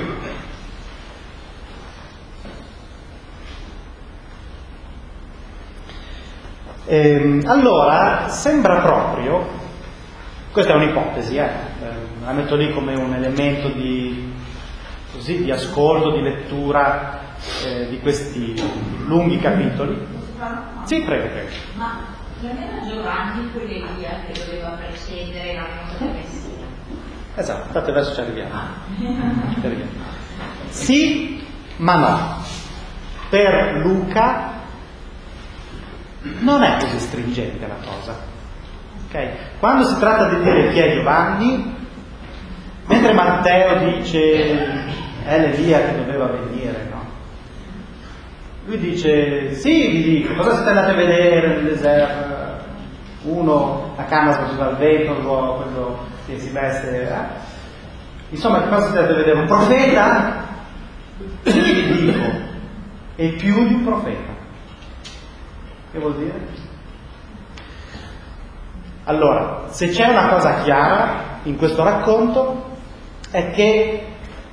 S2: Ehm, allora, sembra proprio, questa è un'ipotesi, eh, la metto lì come un elemento di, così, di ascolto, di lettura eh, di questi lunghi capitoli. Sì, prego, prego.
S8: Ma non era Giovanni quell'Elia che doveva precedere la venuta del Messia?
S2: Esatto, infatti adesso ci arriviamo. Ci arriviamo. Sì, ma no. Per Luca non è così stringente la cosa. Okay? Quando si tratta di dire chi è Giovanni, mentre Matteo dice è l'Elia che doveva venire, no? Lui dice, sì, vi dico, cosa siete andati a vedere nel deserto? Uno a canna sbattuta al vento, quello che si veste, eh? Insomma, che cosa siete andati a vedere? Un profeta? Sì, vi dico, e più di un profeta. Che vuol dire? Allora, se c'è una cosa chiara in questo racconto è che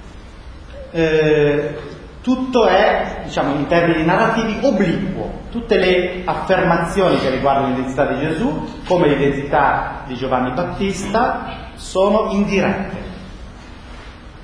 S2: eh, tutto è, diciamo, in termini narrativi obliquo. Tutte le affermazioni che riguardano l'identità di Gesù, come l'identità di Giovanni Battista, sono indirette.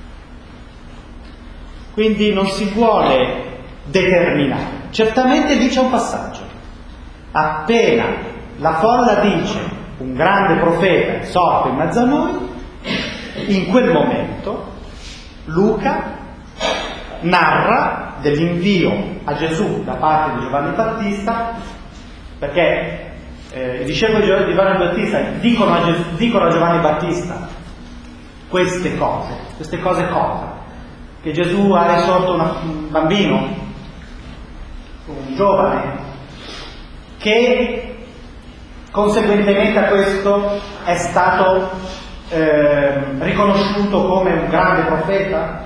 S2: quindi non si vuole determinare. Certamente lì c'è un passaggio. Appena la folla dice un grande profeta è sorto in mezzo a noi, in quel momento Luca narra dell'invio a Gesù da parte di Giovanni Battista, perché eh, i discepoli di Giovanni Battista dicono a, Gesù, dicono a Giovanni Battista queste cose, queste cose cosa? Che Gesù ha risorto una, un bambino, un giovane, che conseguentemente a questo è stato eh, riconosciuto come un grande profeta.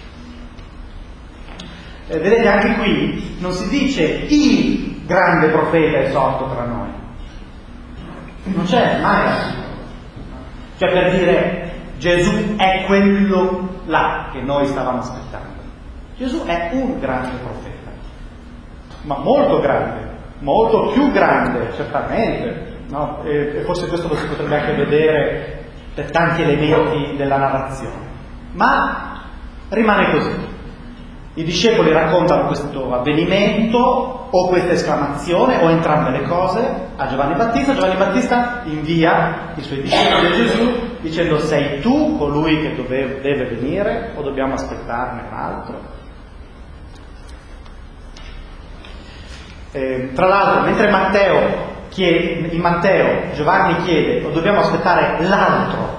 S2: Eh, vedete, anche qui non si dice il grande profeta è sorto tra noi, non c'è mai, cioè per dire Gesù è quello là che noi stavamo aspettando. Gesù è un grande profeta, ma molto grande, molto più grande, certamente, no? E forse questo lo si potrebbe anche vedere per tanti elementi della narrazione, ma rimane così. I discepoli raccontano questo avvenimento o questa esclamazione o entrambe le cose a Giovanni Battista. Giovanni Battista invia i suoi discepoli a Gesù dicendo: sei tu colui che dove, deve venire o dobbiamo aspettarne un altro? Eh, tra l'altro, mentre Matteo chiede, in Matteo Giovanni chiede o dobbiamo aspettare l'altro,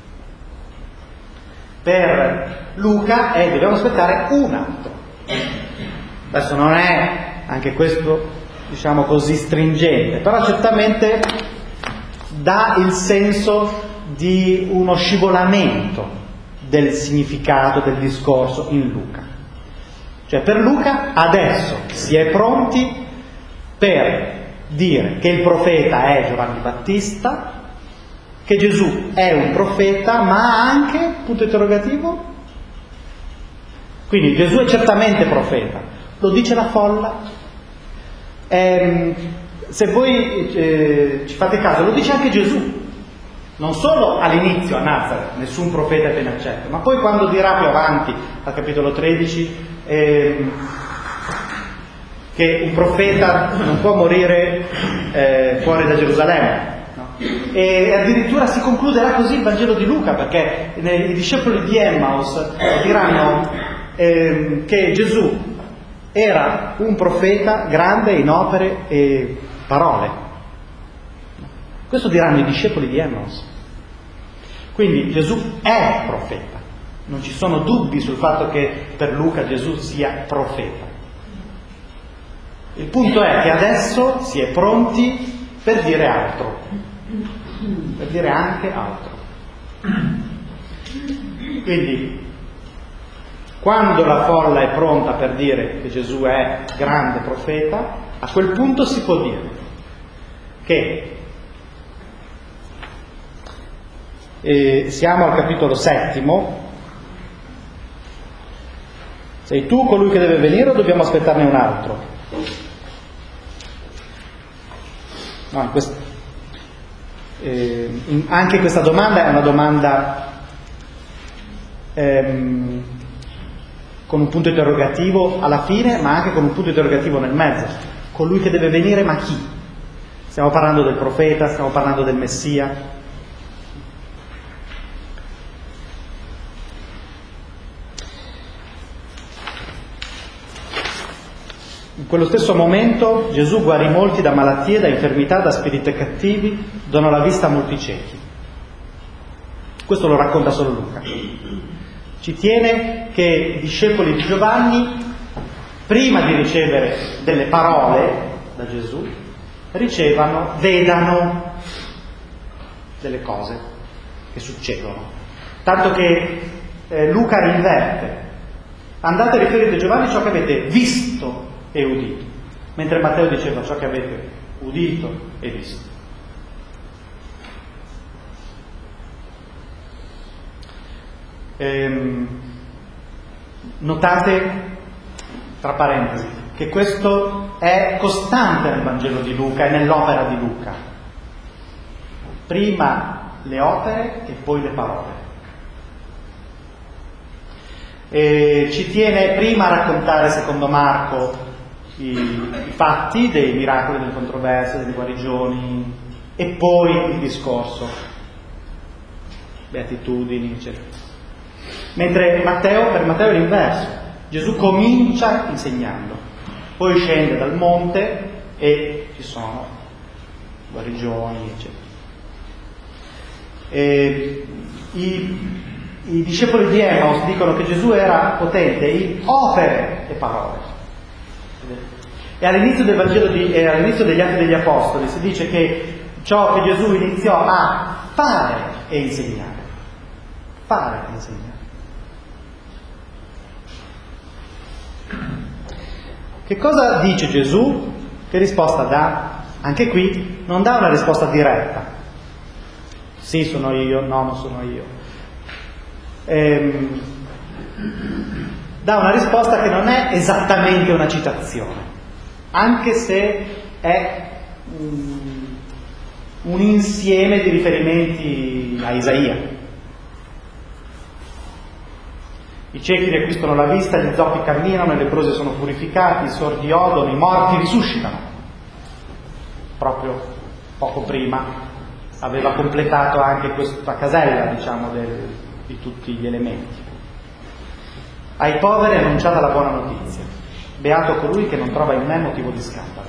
S2: per Luca è dobbiamo aspettare un altro. Adesso non è anche questo, diciamo così, stringente, però certamente dà il senso di uno scivolamento del significato del discorso in Luca. Cioè per Luca adesso si è pronti per dire che il profeta è Giovanni Battista, che Gesù è un profeta, ma anche, punto interrogativo, quindi Gesù è certamente profeta, lo dice la folla. Ehm, se voi eh, ci fate caso, lo dice anche Gesù, non solo all'inizio a Nazareth, nessun profeta è ben accetto, ma poi quando dirà più avanti, al capitolo tredici, ehm, che un profeta non può morire eh, fuori da Gerusalemme. E addirittura si concluderà così il Vangelo di Luca, perché i discepoli di Emmaus diranno eh, che Gesù era un profeta grande in opere e parole. Questo diranno i discepoli di Emmaus. Quindi Gesù è profeta, non ci sono dubbi sul fatto che per Luca Gesù sia profeta. Il punto è che adesso si è pronti per dire altro, per dire anche altro. Quindi, quando la folla è pronta per dire che Gesù è grande profeta, a quel punto si può dire che eh, siamo al capitolo settimo. Sei tu colui che deve venire o dobbiamo aspettarne un altro? No, in quest- eh, in, anche questa domanda è una domanda ehm, con un punto interrogativo alla fine, ma anche con un punto interrogativo nel mezzo. Colui che deve venire, ma chi? Stiamo parlando del profeta, stiamo parlando del Messia. In quello stesso momento Gesù guarì molti da malattie, da infermità, da spiriti cattivi, donò la vista a molti ciechi. Questo lo racconta solo Luca. Ci tiene che i discepoli di Giovanni, prima di ricevere delle parole da Gesù, ricevano, vedano delle cose che succedono. Tanto che eh, Luca rinverte: andate a riferire a Giovanni ciò che avete visto e udito, mentre Matteo diceva ciò che avete udito e visto. Ehm, notate, tra parentesi, che questo è costante nel Vangelo di Luca e nell'opera di Luca. Prima le opere e poi le parole. E ci tiene prima a raccontare, secondo Marco, i, i fatti dei miracoli, delle controversie, delle guarigioni, e poi il discorso, beatitudini, eccetera. Mentre Matteo, per Matteo è l'inverso. Gesù comincia insegnando, poi scende dal monte e ci sono guarigioni, eccetera. E i, I discepoli di Emmaus dicono che Gesù era potente in opere e parole. E all'inizio del Vangelo di, e all'inizio degli Atti degli Apostoli si dice che ciò che Gesù iniziò a fare e insegnare. Fare e insegnare. Che cosa dice Gesù? Che risposta dà? Anche qui non dà una risposta diretta. Sì, sono io, no, non sono io. Ehm, dà una risposta che non è esattamente una citazione, anche se è um, un insieme di riferimenti a Isaia. I ciechi riacquistano la vista, gli zoppi camminano, i leprosi sono purificati, i sordi odono, i morti risuscitano. Proprio poco prima aveva completato anche questa casella, diciamo, del, di tutti gli elementi. Ai poveri è annunciata la buona notizia. Beato colui che non trova in me motivo di scandalo.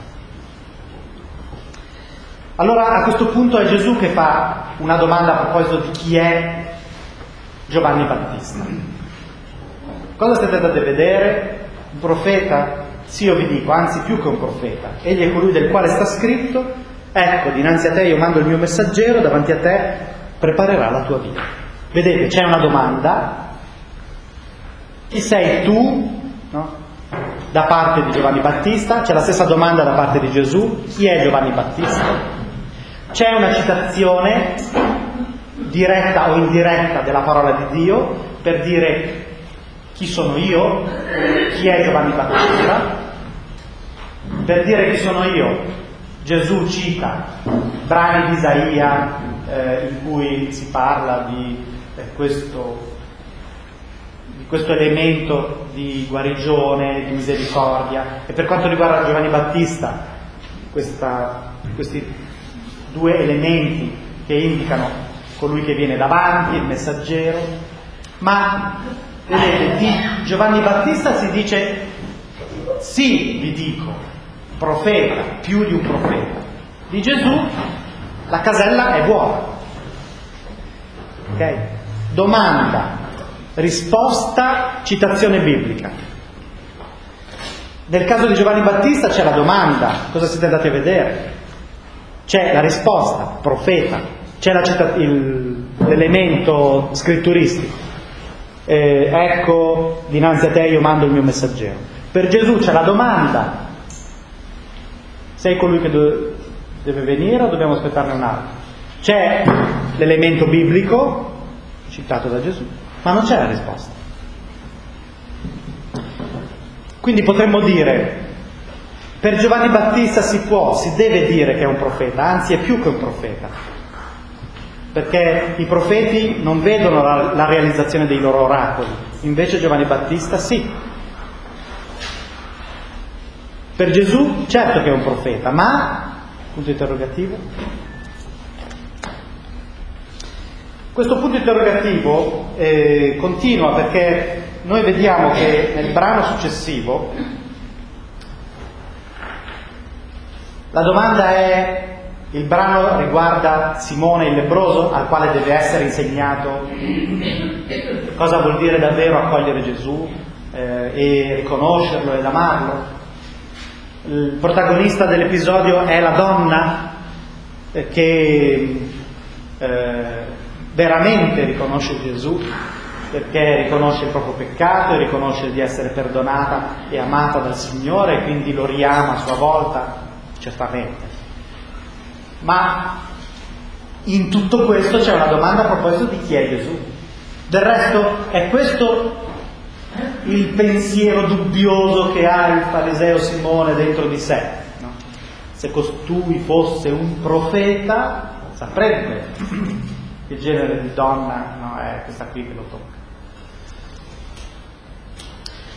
S2: Allora a questo punto è Gesù che fa una domanda a proposito di chi è Giovanni Battista. Cosa state andando a vedere? Un profeta? Sì, io vi dico, anzi più che un profeta. Egli è colui del quale sta scritto: ecco, dinanzi a te io mando il mio messaggero, davanti a te preparerà la tua vita. Vedete, c'è una domanda: chi sei tu? No? Da parte di Giovanni Battista. C'è la stessa domanda da parte di Gesù: chi è Giovanni Battista? C'è una citazione diretta o indiretta della parola di Dio per dire chi sono io, chi è Giovanni Battista. Per dire chi sono io, Gesù cita brani di Isaia eh, in cui si parla di eh, questo, di questo elemento di guarigione, di misericordia. E per quanto riguarda Giovanni Battista, questa, questi due elementi che indicano colui che viene davanti, il messaggero. Ma vedete, di Giovanni Battista si dice: sì, vi dico, profeta, più di un profeta. Di Gesù la casella è vuota. Ok? Domanda, risposta, citazione biblica. Nel caso di Giovanni Battista c'è la domanda: cosa siete andati a vedere? C'è la risposta, profeta. C'è la cita- il, l'elemento scritturistico. Eh, ecco, dinanzi a te io mando il mio messaggero. Per Gesù c'è la domanda: sei colui che do- deve venire o dobbiamo aspettarne un altro? C'è l'elemento biblico citato da Gesù, ma non c'è la risposta. Quindi potremmo dire: per Giovanni Battista si può, si deve dire che è un profeta, anzi è più che un profeta, perché i profeti non vedono la, la realizzazione dei loro oracoli, invece Giovanni Battista sì. Per Gesù certo che è un profeta, ma, punto interrogativo, questo punto interrogativo eh, continua perché noi vediamo che nel brano successivo la domanda è: il brano riguarda Simone il leproso, al quale deve essere insegnato cosa vuol dire davvero accogliere Gesù eh, e riconoscerlo ed amarlo. Il protagonista dell'episodio è la donna eh, che eh, veramente riconosce Gesù, perché riconosce il proprio peccato e riconosce di essere perdonata e amata dal Signore, e quindi lo riama a sua volta, certamente. Ma in tutto questo c'è una domanda a proposito di chi è Gesù. Del resto è questo il pensiero dubbioso che ha il fariseo Simone dentro di sé, no? Se costui fosse un profeta saprebbe che genere di donna, no, è questa qui che lo tocca.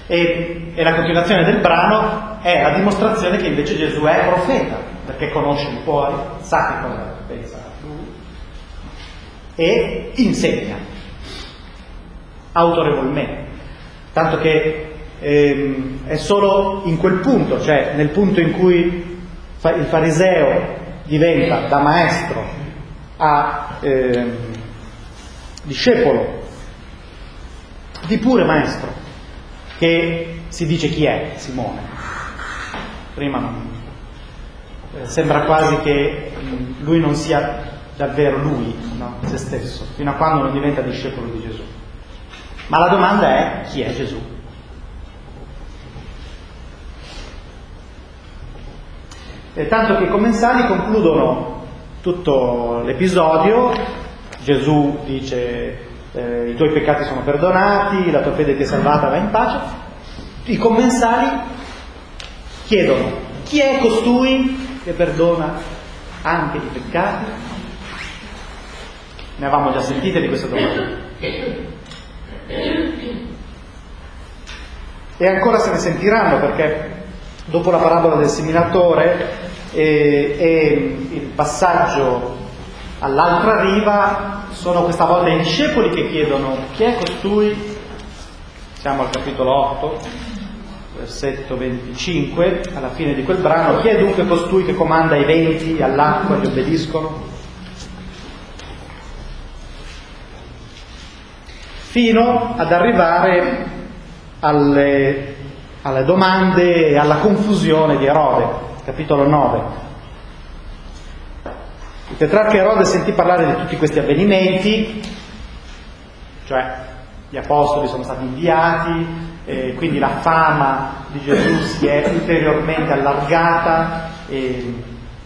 S2: E, e la continuazione del brano è la dimostrazione che invece Gesù è profeta, perché conosce il cuore, sa che cosa pensa lui e insegna autorevolmente, tanto che ehm, è solo in quel punto, cioè nel punto in cui il fariseo diventa da maestro a ehm, discepolo di pure maestro, che si dice chi è Simone. Prima non, eh, sembra quasi che mh, lui non sia davvero lui, no? Se stesso, fino a quando non diventa discepolo di Gesù. Ma la domanda è: chi è Gesù? E tanto che i commensali concludono tutto l'episodio. Gesù dice: eh, i tuoi peccati sono perdonati, la tua fede ti è salvata, vai in pace. I commensali chiedono: chi è costui che perdona anche i peccati? Ne avevamo già sentite di questa domanda. E ancora se ne sentiranno, perché dopo la parabola del seminatore e, e il passaggio all'altra riva sono questa volta i discepoli che chiedono: chi è costui? Siamo al capitolo otto, versetto venticinque, alla fine di quel brano. Chi è dunque costui che comanda i venti all'acqua e gli obbediscono? Fino ad arrivare alle, alle domande e alla confusione di Erode, capitolo nove. Il tetrarca Erode sentì parlare di tutti questi avvenimenti, cioè gli apostoli sono stati inviati, eh, quindi la fama di Gesù si è ulteriormente allargata e,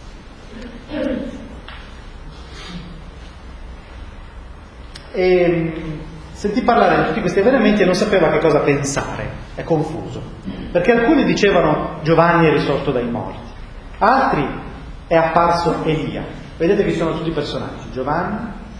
S2: e sentì parlare di tutti questi avvenimenti e non sapeva che cosa pensare, è confuso, perché alcuni dicevano: Giovanni è risorto dai morti, altri è apparso Elia. Vedete che ci sono tutti i personaggi: Giovanni,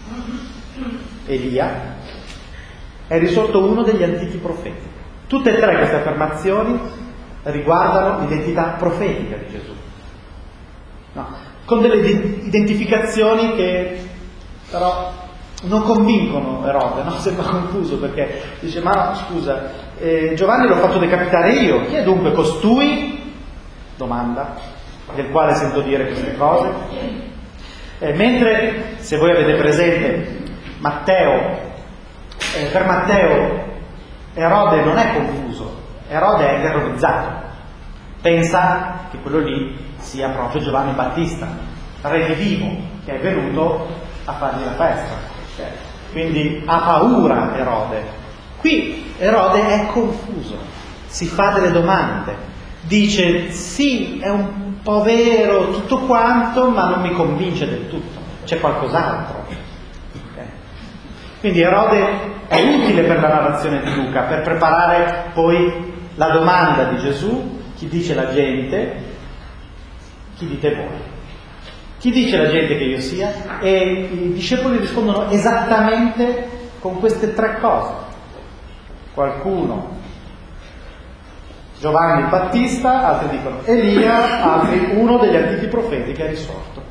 S2: Elia, è risorto uno degli antichi profeti. Tutte e tre queste affermazioni riguardano l'identità profetica di Gesù, no, con delle identificazioni che però non convincono Erode, no? Sembra confuso, perché dice: ma scusa, eh, Giovanni l'ho fatto decapitare io, chi è dunque costui? Domanda, del quale sento dire queste cose. Eh, mentre, se voi avete presente Matteo, eh, per Matteo Erode non è confuso, Erode è terrorizzato, pensa che quello lì sia proprio Giovanni Battista, re vivo, che è venuto a fargli la festa. Quindi ha paura Erode. Qui Erode è confuso, si fa delle domande, dice: sì, è un po' vero tutto quanto, ma non mi convince del tutto, c'è qualcos'altro. Okay. Quindi Erode è utile per la narrazione di Luca, per preparare poi la domanda di Gesù: chi dice la gente, chi dite voi? Chi dice la gente che io sia? E i discepoli rispondono esattamente con queste tre cose. Qualcuno, Giovanni il Battista, altri dicono Elia, altri uno degli antichi profeti che è risorto.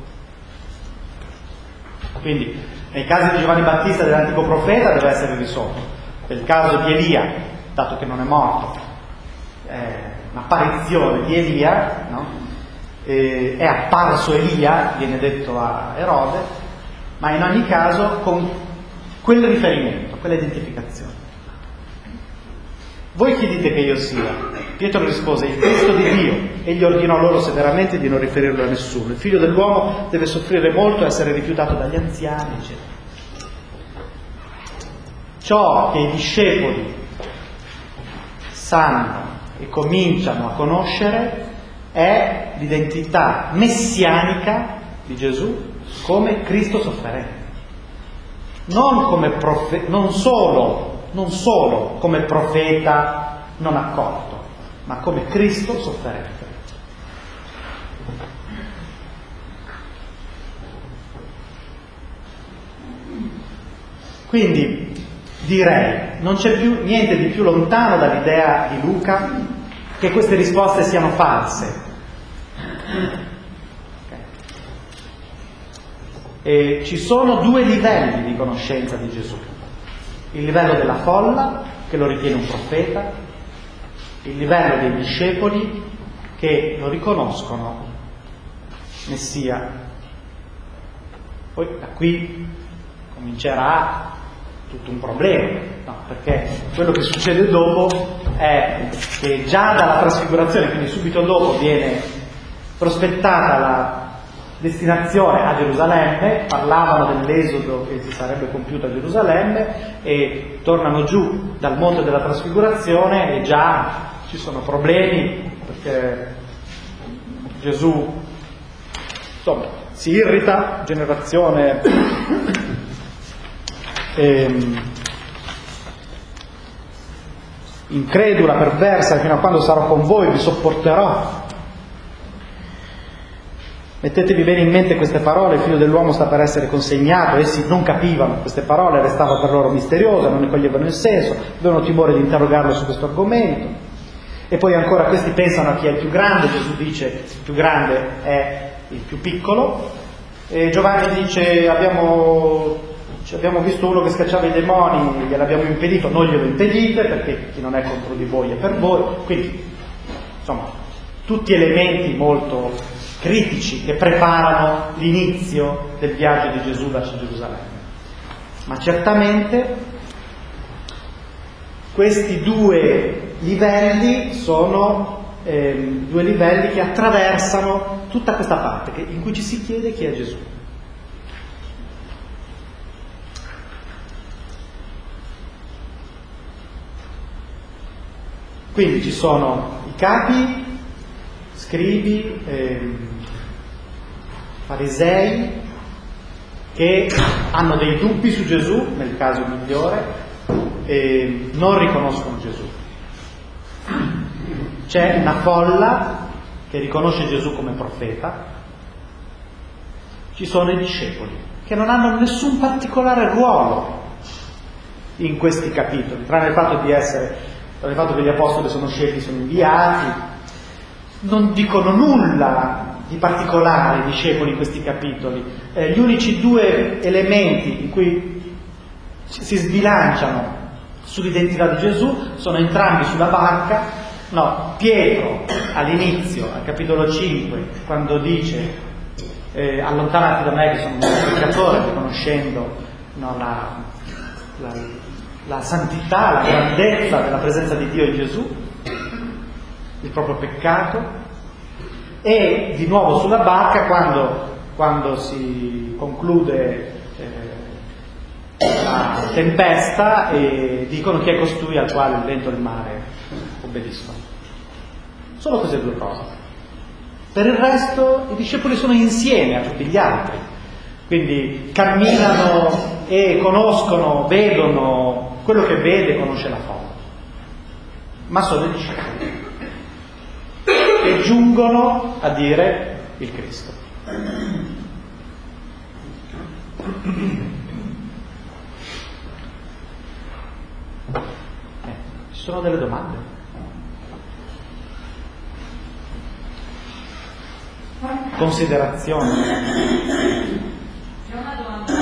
S2: Quindi, nei casi di Giovanni Battista, dell'antico profeta, deve essere risorto. Nel caso di Elia, dato che non è morto, è un'apparizione di Elia, no? Eh, è apparso Elia, viene detto a Erode, ma in ogni caso con quel riferimento, quella identificazione. Voi chi dite che io sia? Pietro rispose: il Cristo di Dio. Egli ordinò loro severamente di non riferirlo a nessuno. Il figlio dell'uomo deve soffrire molto e essere rifiutato dagli anziani, eccetera. Ciò che i discepoli sanno e cominciano a conoscere è l'identità messianica di Gesù come Cristo sofferente, non come profe- non solo, non solo come profeta non accolto, ma come Cristo sofferente. Quindi direi, non c'è più niente di più lontano dall'idea di Luca che queste risposte siano false. E ci sono due livelli di conoscenza di Gesù: il livello della folla, che lo ritiene un profeta, il livello dei discepoli, che lo riconoscono Messia. Poi da qui comincerà tutto un problema, no? Perché quello che succede dopo è che già dalla trasfigurazione, quindi subito dopo, viene prospettata la destinazione a Gerusalemme, parlavano dell'esodo che si sarebbe compiuto a Gerusalemme e tornano giù dal monte della trasfigurazione e già ci sono problemi perché Gesù, insomma, si irrita, generazione ehm, incredula, perversa, fino a quando sarò con voi vi sopporterò. Mettetevi bene in mente queste parole: il figlio dell'uomo sta per essere consegnato. Essi non capivano queste parole, restava per loro misteriosa, non ne coglievano il senso, avevano timore di interrogarlo su questo argomento. E poi ancora questi pensano a chi è il più grande. Gesù dice il più grande è il più piccolo, e Giovanni dice abbiamo, abbiamo visto uno che scacciava i demoni, gliel'abbiamo impedito, non glielo impedite perché chi non è contro di voi è per voi. Quindi insomma tutti elementi molto critici che preparano l'inizio del viaggio di Gesù verso Gerusalemme. Ma certamente questi due livelli sono eh, due livelli che attraversano tutta questa parte che, in cui ci si chiede chi è Gesù. Quindi ci sono i capi, scribi, eh, farisei che hanno dei dubbi su Gesù, nel caso migliore, e non riconoscono Gesù. C'è una folla che riconosce Gesù come profeta, ci sono i discepoli che non hanno nessun particolare ruolo in questi capitoli, tranne il fatto di essere, tranne il fatto che gli apostoli sono scelti, sono inviati. Non dicono nulla di particolare i discepoli in questi capitoli. Eh, gli unici due elementi in cui si sbilanciano sull'identità di Gesù sono entrambi sulla barca. No, Pietro all'inizio, al capitolo cinque, quando dice eh, allontanati da me che sono un peccatore, riconoscendo no, la, la, la santità, la grandezza della presenza di Dio in Gesù, il proprio peccato, e di nuovo sulla barca quando, quando si conclude eh, la tempesta e dicono chi è costui al quale il vento e il mare obbediscono. Solo queste due cose. Per il resto i discepoli sono insieme a tutti gli altri, quindi camminano e conoscono, vedono quello che vede, conosce la folla, ma sono i discepoli che giungono a dire il Cristo. Eh, ci sono delle domande? Considerazioni?
S8: C'è una domanda.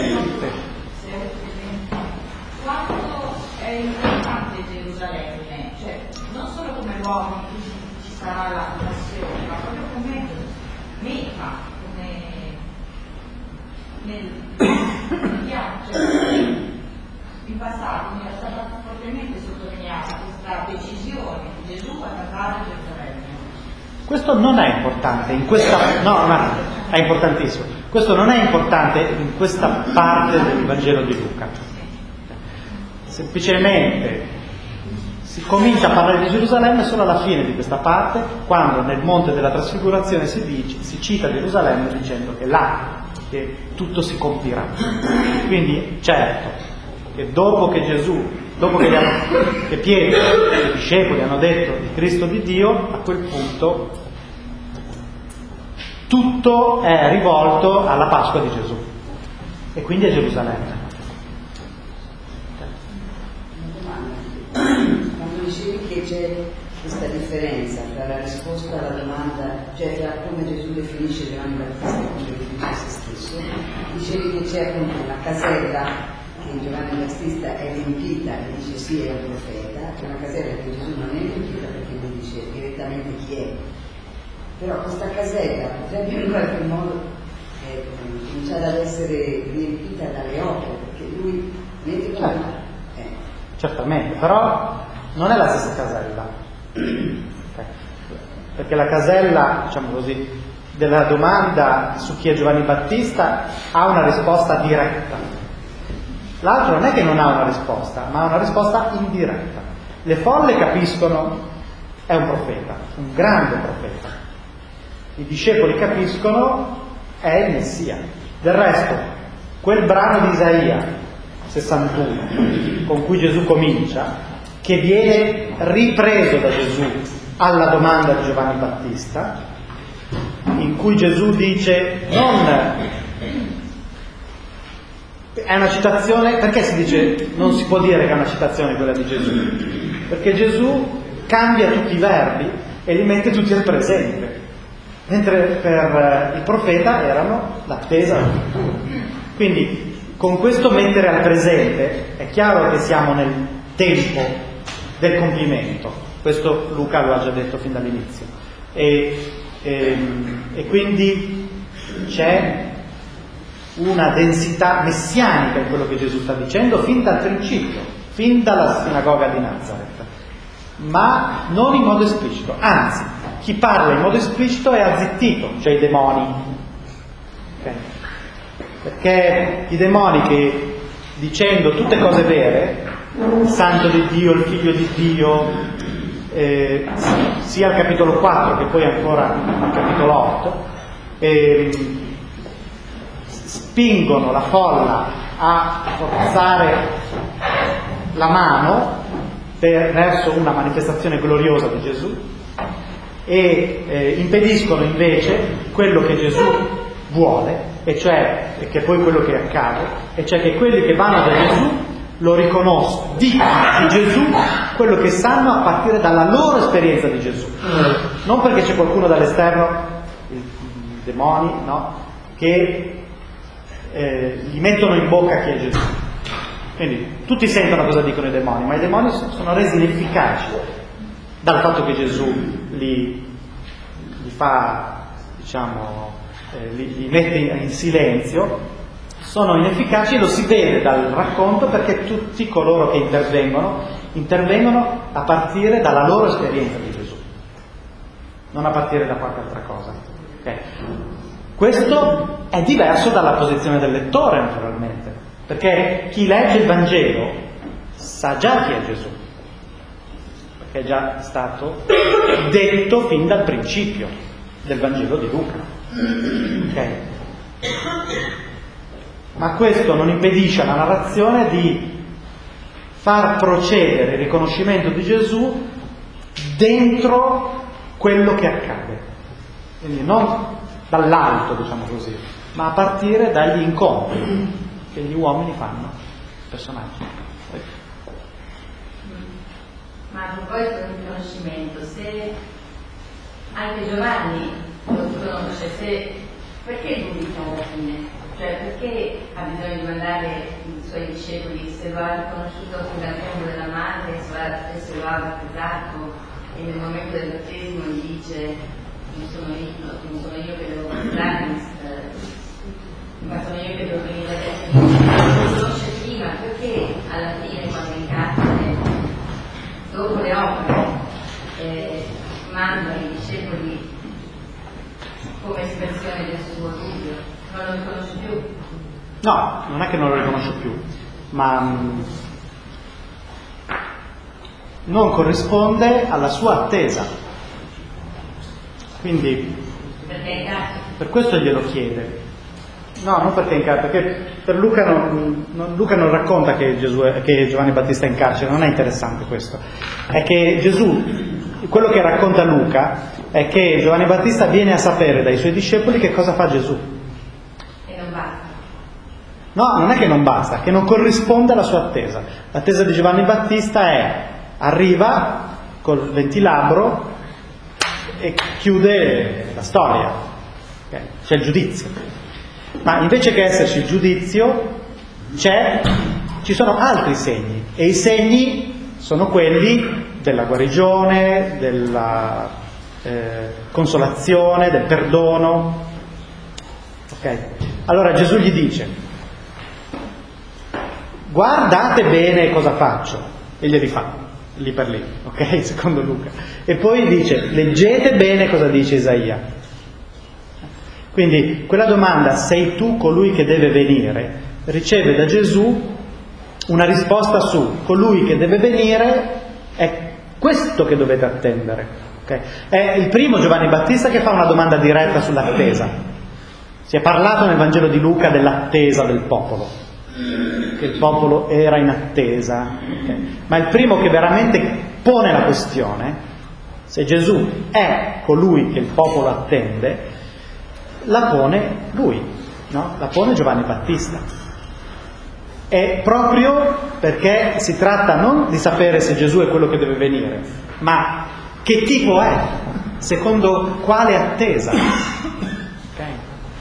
S8: Quanto è importante Gerusalemme? Cioè, non solo come luogo in cui ci sarà la passione, ma proprio come meta, come nel, nel viaggio. In passato mi è stata fortemente sottolineata questa decisione di Gesù ad andare a Gerusalemme.
S2: Questo non è importante in questa, no, no, è importantissimo. Questo non è importante in questa parte del Vangelo di Luca. Semplicemente si comincia a parlare di Gerusalemme solo alla fine di questa parte, quando nel Monte della Trasfigurazione si dice, si cita Gerusalemme dicendo che là che tutto si compirà. Quindi certo che dopo che Gesù, dopo che, hanno, che Pietro e i discepoli hanno detto il Cristo di Dio, a quel punto tutto è rivolto alla Pasqua di Gesù e quindi a Gerusalemme.
S5: dicevi che c'è questa differenza tra la risposta alla domanda, cioè tra come Gesù definisce Giovanni Battista e come definisce se stesso. Dicevi che c'è appunto una casella che Giovanni Battista è riempita e dice sì, è un profeta, e una casella che Gesù non è riempita perché lui dice direttamente chi è. Però questa casella potrebbe in qualche modo eh, cominciare ad essere riempita dalle opere, perché lui mette come...
S2: Certo. Eh. Certamente, però non è la stessa casella. Okay. Perché la casella, diciamo così, della domanda su chi è Giovanni Battista ha una risposta diretta. L'altro non è che non ha una risposta, ma ha una risposta indiretta. Le folle capiscono è un profeta, un grande profeta. I discepoli capiscono è il Messia. Del resto, quel brano di Isaia sessantuno con cui Gesù comincia, che viene ripreso da Gesù alla domanda di Giovanni Battista, in cui Gesù dice non è una citazione, perché si dice non si può dire che è una citazione quella di Gesù? Perché Gesù cambia tutti i verbi e li mette tutti al presente, mentre per il profeta erano l'attesa del futuro. Quindi con questo mettere al presente è chiaro che siamo nel tempo del compimento, questo Luca lo ha già detto fin dall'inizio, e, e, e quindi c'è una densità messianica in quello che Gesù sta dicendo fin dal principio, fin dalla sinagoga di Nazareth, ma non in modo esplicito, anzi chi parla in modo esplicito è azzittito, cioè i demoni, okay? Perché i demoni che dicendo tutte cose vere, il santo di Dio, il figlio di Dio, eh, sia al capitolo quattro che poi ancora al capitolo otto, eh, spingono la folla a forzare la mano per, verso una manifestazione gloriosa di Gesù e eh, impediscono invece quello che Gesù vuole, e cioè, e che poi quello che accade, e cioè che quelli che vanno da Gesù lo riconoscono, dicono di Gesù quello che sanno a partire dalla loro esperienza di Gesù, non perché c'è qualcuno dall'esterno, i, i demoni, no, che eh, gli mettono in bocca chi è Gesù. Quindi tutti sentono cosa dicono i demoni, ma i demoni sono resi inefficaci dal fatto che Gesù li, li fa, diciamo, eh, li, li mette in silenzio. Sono inefficaci e lo si vede dal racconto, perché tutti coloro che intervengono intervengono a partire dalla loro esperienza di Gesù, non a partire da qualche altra cosa. Okay. Questo è diverso dalla posizione del lettore, naturalmente, perché chi legge il Vangelo sa già chi è Gesù, perché è già stato detto fin dal principio del Vangelo di Luca. Okay. Ma questo non impedisce alla narrazione di far procedere il riconoscimento di Gesù dentro quello che accade. Quindi non dall'alto, diciamo così, ma a partire dagli incontri che gli uomini fanno, i personaggi.
S8: Ma a proposito del riconoscimento, se anche Giovanni lo riconosce, se, perché dubita alla fine? Cioè, perché ha bisogno di mandare i suoi discepoli, se lo ha riconosciuto fin dal tempo della madre, se lo ha battezzato e nel momento del battesimo gli dice non sono io, non sono io che devo battezzarmi, ma sono io che devo venire adesso. Lo conosce prima, perché alla fine quando in carcere, dopo le opere, eh, manda i discepoli come espressione del suo dubbio? Non lo riconosce più?
S2: No, non è che non lo riconosce più, ma mh, non corrisponde alla sua attesa. Quindi
S8: perché
S2: per questo glielo chiede. No, non perché in carcere, perché per Luca non, non, Luca non racconta che, Gesù è, che Giovanni Battista è in carcere, non è interessante questo. È che Gesù, quello che racconta Luca è che Giovanni Battista viene a sapere dai suoi discepoli che cosa fa Gesù.
S8: No,
S2: non è che non basta, che non corrisponde alla sua attesa. L'attesa di Giovanni Battista è arriva col ventilabro e chiude la storia, okay? C'è il giudizio, ma invece che esserci il giudizio c'è, ci sono altri segni, e i segni sono quelli della guarigione, della eh, consolazione, del perdono. Okay? Allora Gesù gli dice: guardate bene cosa faccio, e glieli fa lì per lì, ok? Secondo Luca. E poi dice: leggete bene cosa dice Isaia. Quindi quella domanda, sei tu colui che deve venire, riceve da Gesù una risposta su colui che deve venire, è questo che dovete attendere, okay? È il primo Giovanni Battista che fa una domanda diretta sull'attesa. Si è parlato nel Vangelo di Luca dell'attesa del popolo, che il popolo era in attesa, okay? Ma il primo che veramente pone la questione, se Gesù è colui che il popolo attende, la pone lui, no? La pone Giovanni Battista. È proprio perché si tratta non di sapere se Gesù è quello che deve venire, ma che tipo è, secondo quale attesa. Okay?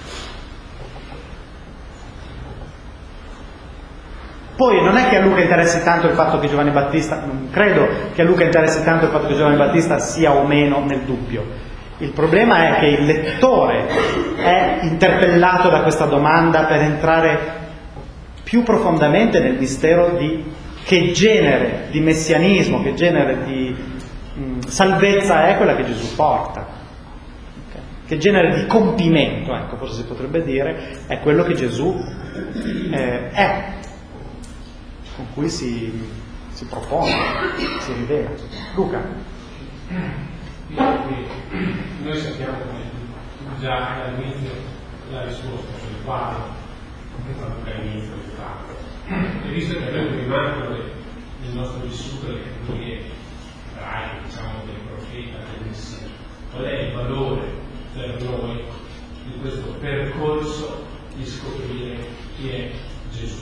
S2: Poi non è che a Luca interessi tanto il fatto che Giovanni Battista, non credo che a Luca interessi tanto il fatto che Giovanni Battista sia o meno nel dubbio. Il problema è che il lettore è interpellato da questa domanda per entrare più profondamente nel mistero di che genere di messianismo, che genere di mh, salvezza è quella che Gesù porta. Okay? Che genere di compimento, ecco, forse si potrebbe dire, è quello che Gesù eh, è, con cui si, si propone, si rivela. Luca.
S9: Noi sappiamo già dall'inizio la risposta sul quadro che fa Luca all'inizio del fatto, e visto che a noi rimangono nel nostro vissuto le categorie ebraiche, diciamo, del profeta, del Messia, qual è il valore per noi di questo percorso di scoprire chi è Gesù?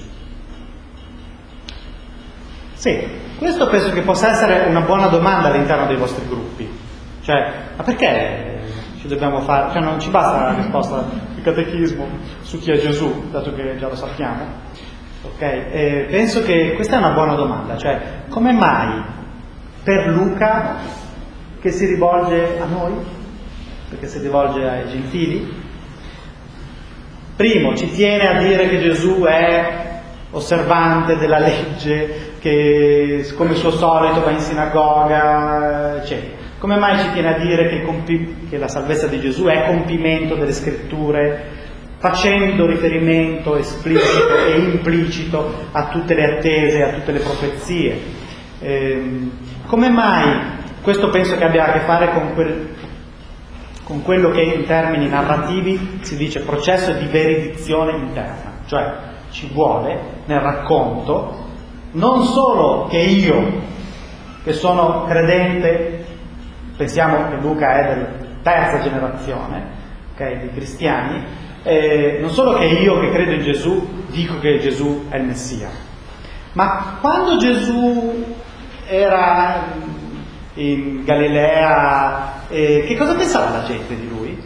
S2: Sì, questo penso che possa essere una buona domanda all'interno dei vostri gruppi. Cioè, ma perché ci dobbiamo fare? Cioè, non ci basta la risposta di catechismo su chi è Gesù, dato che già lo sappiamo. Ok? E penso che questa è una buona domanda. Cioè, come mai per Luca, che si rivolge a noi, perché si rivolge ai gentili, primo ci tiene a dire che Gesù è osservante della legge, che come suo solito va in sinagoga, eccetera. Come mai ci tiene a dire che, compi- che la salvezza di Gesù è compimento delle scritture, facendo riferimento esplicito e implicito a tutte le attese, a tutte le profezie? Ehm, come mai? Questo penso che abbia a che fare con, quel, con quello che in termini narrativi si dice processo di veridizione interna, cioè ci vuole nel racconto non solo che io, che sono credente, pensiamo che Luca è della terza generazione, okay, di cristiani, eh, non solo che io che credo in Gesù dico che Gesù è il Messia, ma quando Gesù era in Galilea, eh, che cosa pensava la gente di lui?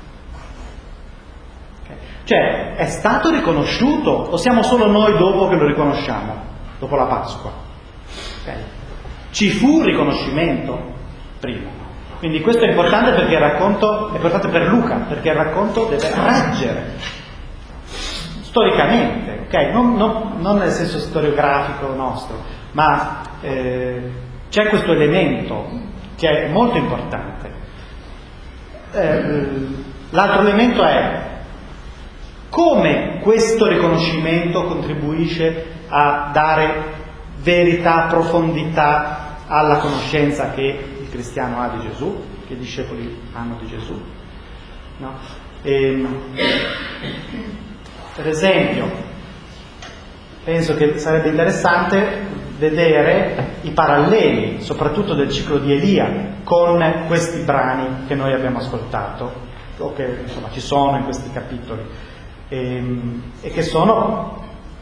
S2: Okay. Cioè, è stato riconosciuto o siamo solo noi dopo che lo riconosciamo, dopo la Pasqua? Okay. Ci fu un riconoscimento prima. Quindi questo è importante perché il racconto è importante per Luca, perché il racconto deve reggere storicamente, ok? Non, non, non nel senso storiografico nostro, ma eh, c'è questo elemento che è molto importante. Eh, l'altro elemento è come questo riconoscimento contribuisce a dare verità, profondità alla conoscenza che il cristiano ha di Gesù, che i discepoli hanno di Gesù, no? E, per esempio, penso che sarebbe interessante vedere i paralleli, soprattutto del ciclo di Elia, con questi brani che noi abbiamo ascoltato, o che insomma ci sono in questi capitoli, e, e che sono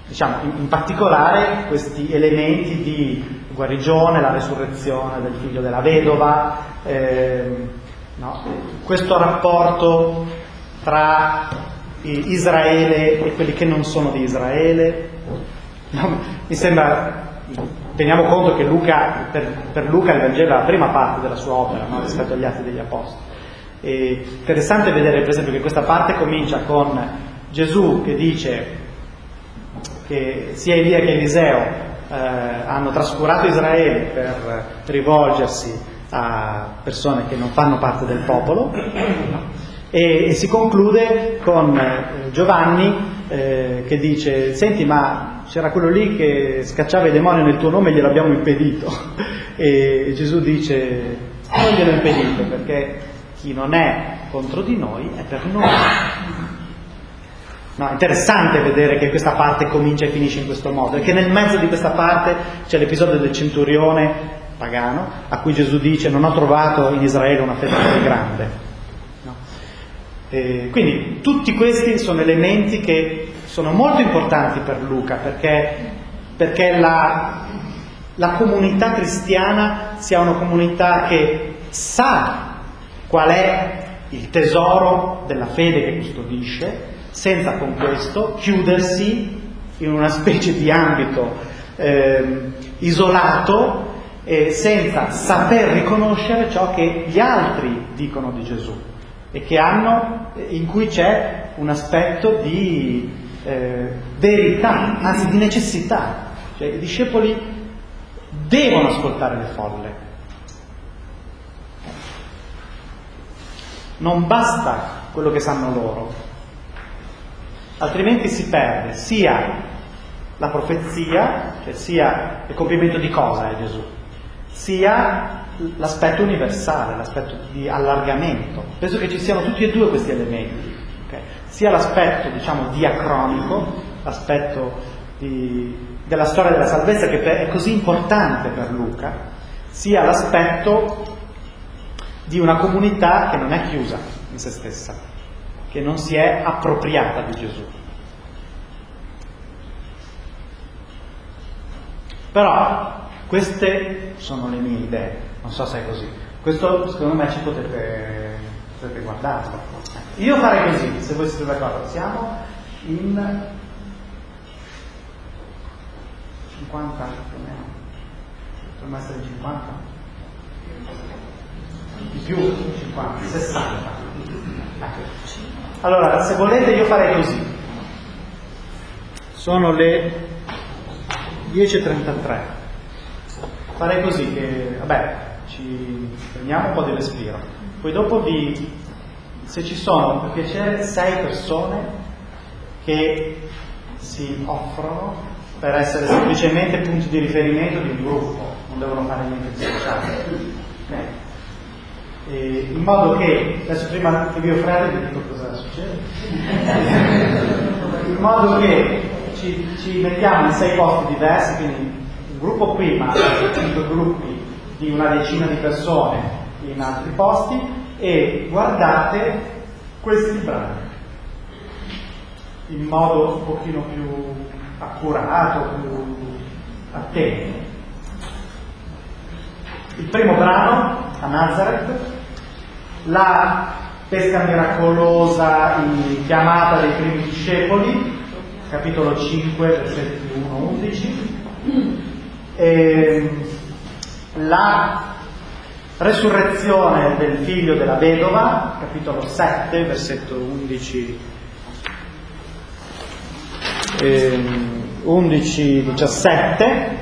S2: diciamo, in, in particolare questi elementi di guarigione, la resurrezione del figlio della vedova, eh, no? Questo rapporto tra Israele e quelli che non sono di Israele. No? Mi sembra, teniamo conto che Luca, per, per Luca il Vangelo è la prima parte della sua opera, no? Rispetto agli Atti degli Apostoli. È interessante vedere per esempio che questa parte comincia con Gesù che dice che sia Elia che Eliseo eh, hanno trascurato Israele per rivolgersi a persone che non fanno parte del popolo, no? e, e si conclude con eh, Giovanni eh, che dice: senti, ma c'era quello lì che scacciava i demoni nel tuo nome e gliel'abbiamo impedito. E Gesù dice: non glielo impedite, perché chi non è contro di noi è per noi. No, è interessante vedere che questa parte comincia e finisce in questo modo, e che nel mezzo di questa parte c'è l'episodio del centurione pagano a cui Gesù dice: non ho trovato in Israele una fede così grande. No? E quindi tutti questi sono elementi che sono molto importanti per Luca, perché, perché la, la comunità cristiana sia una comunità che sa qual è il tesoro della fede che custodisce, senza con questo chiudersi in una specie di ambito eh, isolato, eh, senza saper riconoscere ciò che gli altri dicono di Gesù e che hanno, in cui c'è un aspetto di eh, verità, anzi di necessità. Cioè, i discepoli devono ascoltare le folle. Non basta quello che sanno loro, altrimenti si perde sia la profezia, cioè sia il compimento di cosa è Gesù, sia l'aspetto universale, l'aspetto di allargamento. Penso che ci siano tutti e due questi elementi, okay? Sia l'aspetto, diciamo, diacronico, l'aspetto di, della storia della salvezza che è così importante per Luca, sia l'aspetto di una comunità che non è chiusa in se stessa, che non si è appropriata di Gesù. Però queste sono le mie idee, non so se è così. Questo secondo me ci potete, potete guardarlo. Io farei così, se voi siete d'accordo. Siamo in cinquanta più o meno. Dovremmo essere in cinquanta? Di più, cinquanta, sessanta. Allora, se volete io farei così. Sono le dieci e trentatré. Farei così che, vabbè, ci prendiamo un po' di respiro. Poi dopo vi, se ci sono, per piacere, sei persone che si offrono per essere semplicemente punti di riferimento di un gruppo, non devono fare niente di speciale. Okay. E in modo che, adesso prima che vi offrate vi dico cosa succede, in modo che ci, ci mettiamo in sei posti diversi, quindi un gruppo qui, ma cinque gruppi di una decina di persone in altri posti, e guardate questi brani in modo un pochino più accurato, più attento. Il primo brano, a Nazareth, la pesca miracolosa, in chiamata dei primi discepoli, capitolo cinque, versetti uno a undici, e la resurrezione del figlio della vedova, capitolo sette, versetto undici, undici diciassette,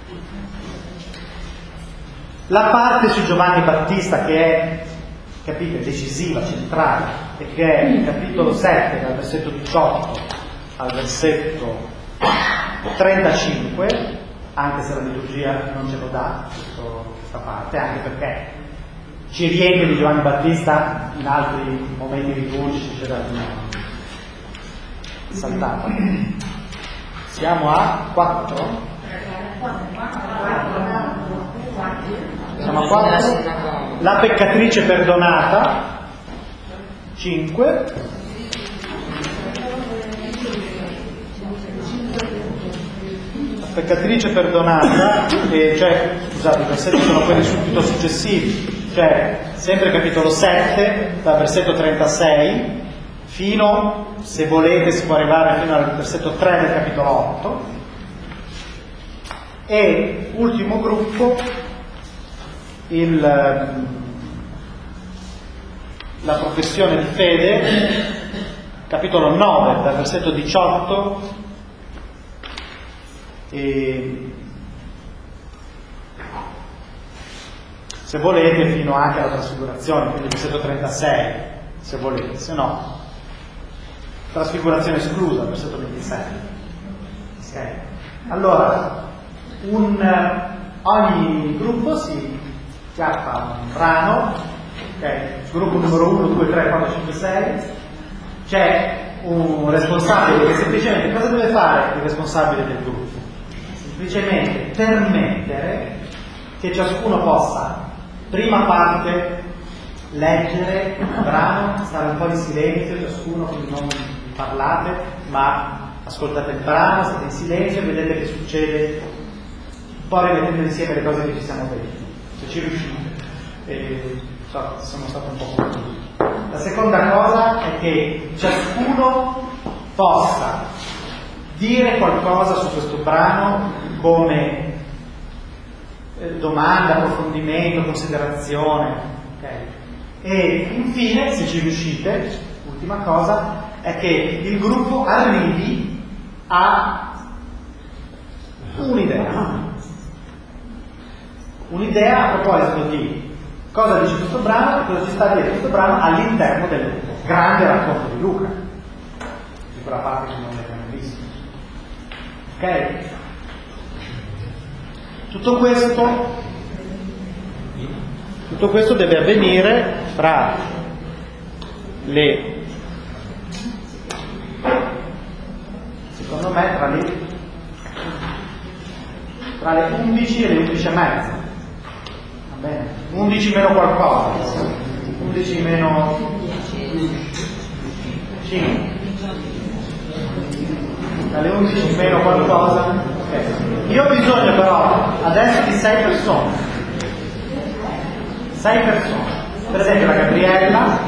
S2: la parte su Giovanni Battista che è, capite, decisiva, centrale, e che è il capitolo sette, dal versetto diciotto al versetto trentacinque, anche se la liturgia non ce lo dà questo, questa parte, anche perché ci riempie di Giovanni Battista in altri momenti liturgici, c'è da saltata. Siamo a quattro? Siamo a quattro. La peccatrice perdonata, cinque. peccatrice perdonata, e cioè, scusate, i versetti sono quelli subito successivi, cioè sempre capitolo sette, dal versetto trentasei, fino, se volete, si può arrivare fino al versetto tre del capitolo otto, e ultimo gruppo, il, la professione di fede, capitolo nove, dal versetto diciotto, e se volete fino anche alla trasfigurazione, quindi il versetto trentasei, se volete, se no trasfigurazione esclusa, versetto ventisei. Okay. Allora, un, ogni gruppo si chiappa un brano, okay. Gruppo numero uno, due, tre, quattro, cinque, sei, c'è un responsabile che semplicemente cosa deve fare il responsabile del gruppo? Semplicemente permettere che ciascuno possa, prima parte, leggere il brano, stare un po' in silenzio, ciascuno, quindi non parlate, ma ascoltate il brano, state in silenzio e vedete che succede, poi rimettendo insieme le cose che ci siamo detti, se ci riuscite. E, so, sono stato un po' confuso. La seconda cosa è che ciascuno possa dire qualcosa su questo brano come eh, domanda, approfondimento, considerazione, okay? E infine, se ci riuscite, ultima cosa, è che il gruppo arrivi a un'idea. Un'idea a proposito di cosa dice questo brano e cosa ci sta dietro questo brano all'interno del grande racconto di Luca, di quella parte che non abbiamo visto. Ok? Tutto questo tutto questo deve avvenire tra le secondo me tra le tra le undici e le undici e mezza. Va bene? undici meno qualcosa, undici meno cinque, dalle undici meno qualcosa. Okay. Io ho bisogno però adesso di sei persone, sei persone, per esempio la Gabriella,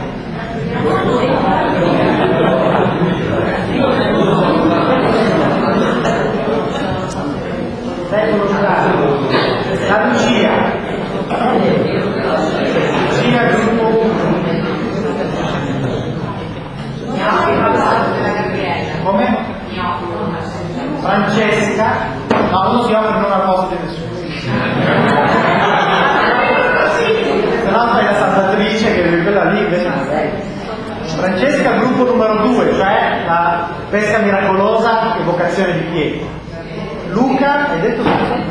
S2: la Lucia, Lucia gruppo come? Francesca, no, non si offre non al posto di nessuno, se no fai la salvatrice che quella lì invece non è. Francesca gruppo numero due, cioè la pesca miracolosa evocazione di Pietro. Luca, hai detto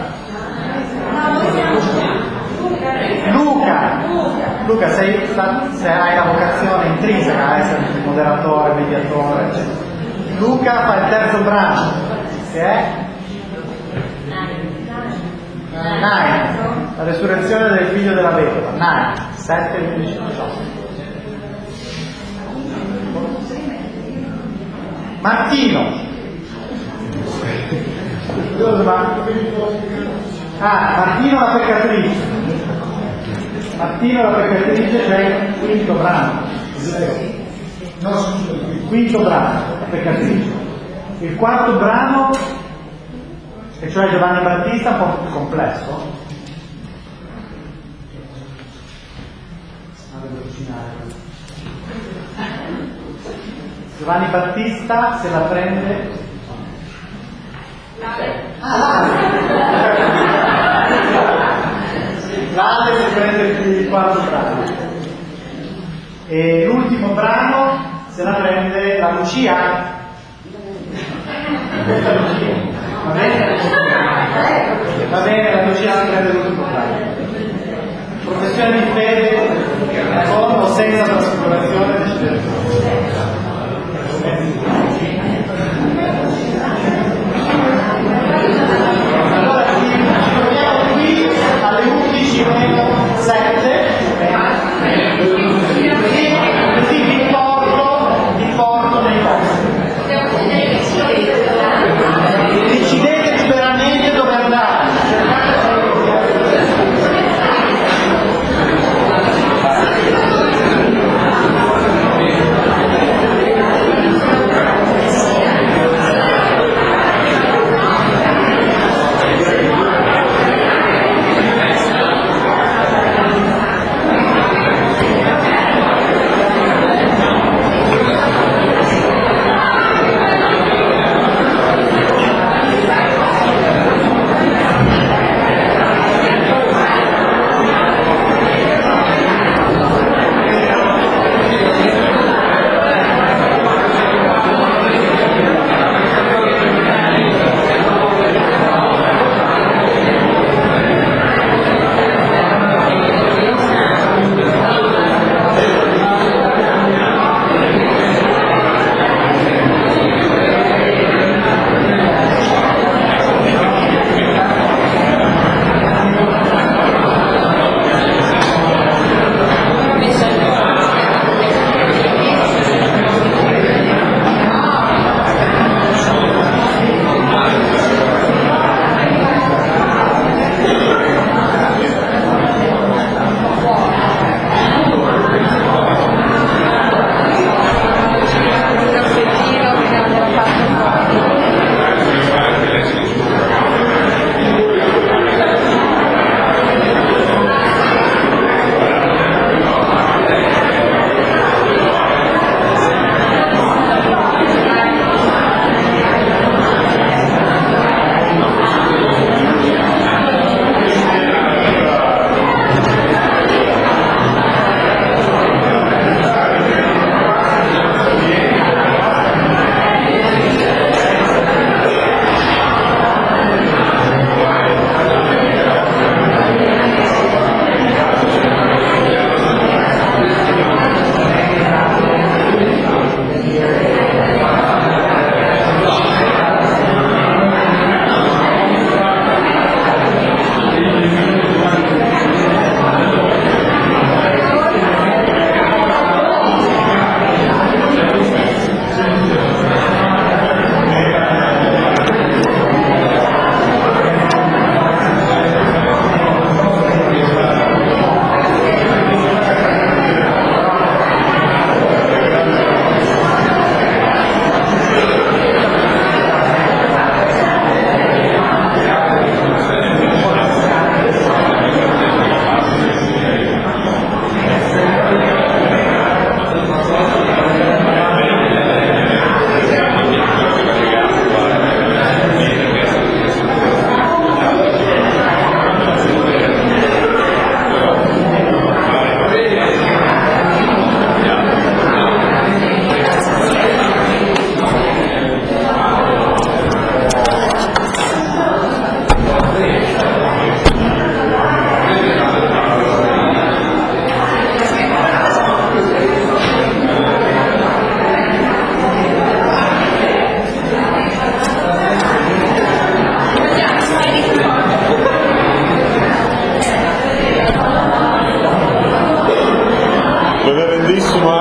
S2: Luca, Luca, sei, se hai la vocazione intrinseca a essere moderatore, mediatore, eccetera. Luca fa il terzo brano, che è Nine, la resurrezione del figlio della vedova. Nine, sette, undici, diciotto. Martino. Ah, Martino la peccatrice. Martino la peccatrice, cioè il quinto brano. Il quinto brano, la peccatrice. Il quarto brano, e cioè Giovanni Battista, un po' più complesso. Giovanni Battista se la prende. L'Ade si prende il quarto brano. E l'ultimo brano se la prende la Lucia. Questa Lucia. Va bene? Va bene, la Lucia si prende l'ultimo brano. Professione di fede con o senza trasfigurazione.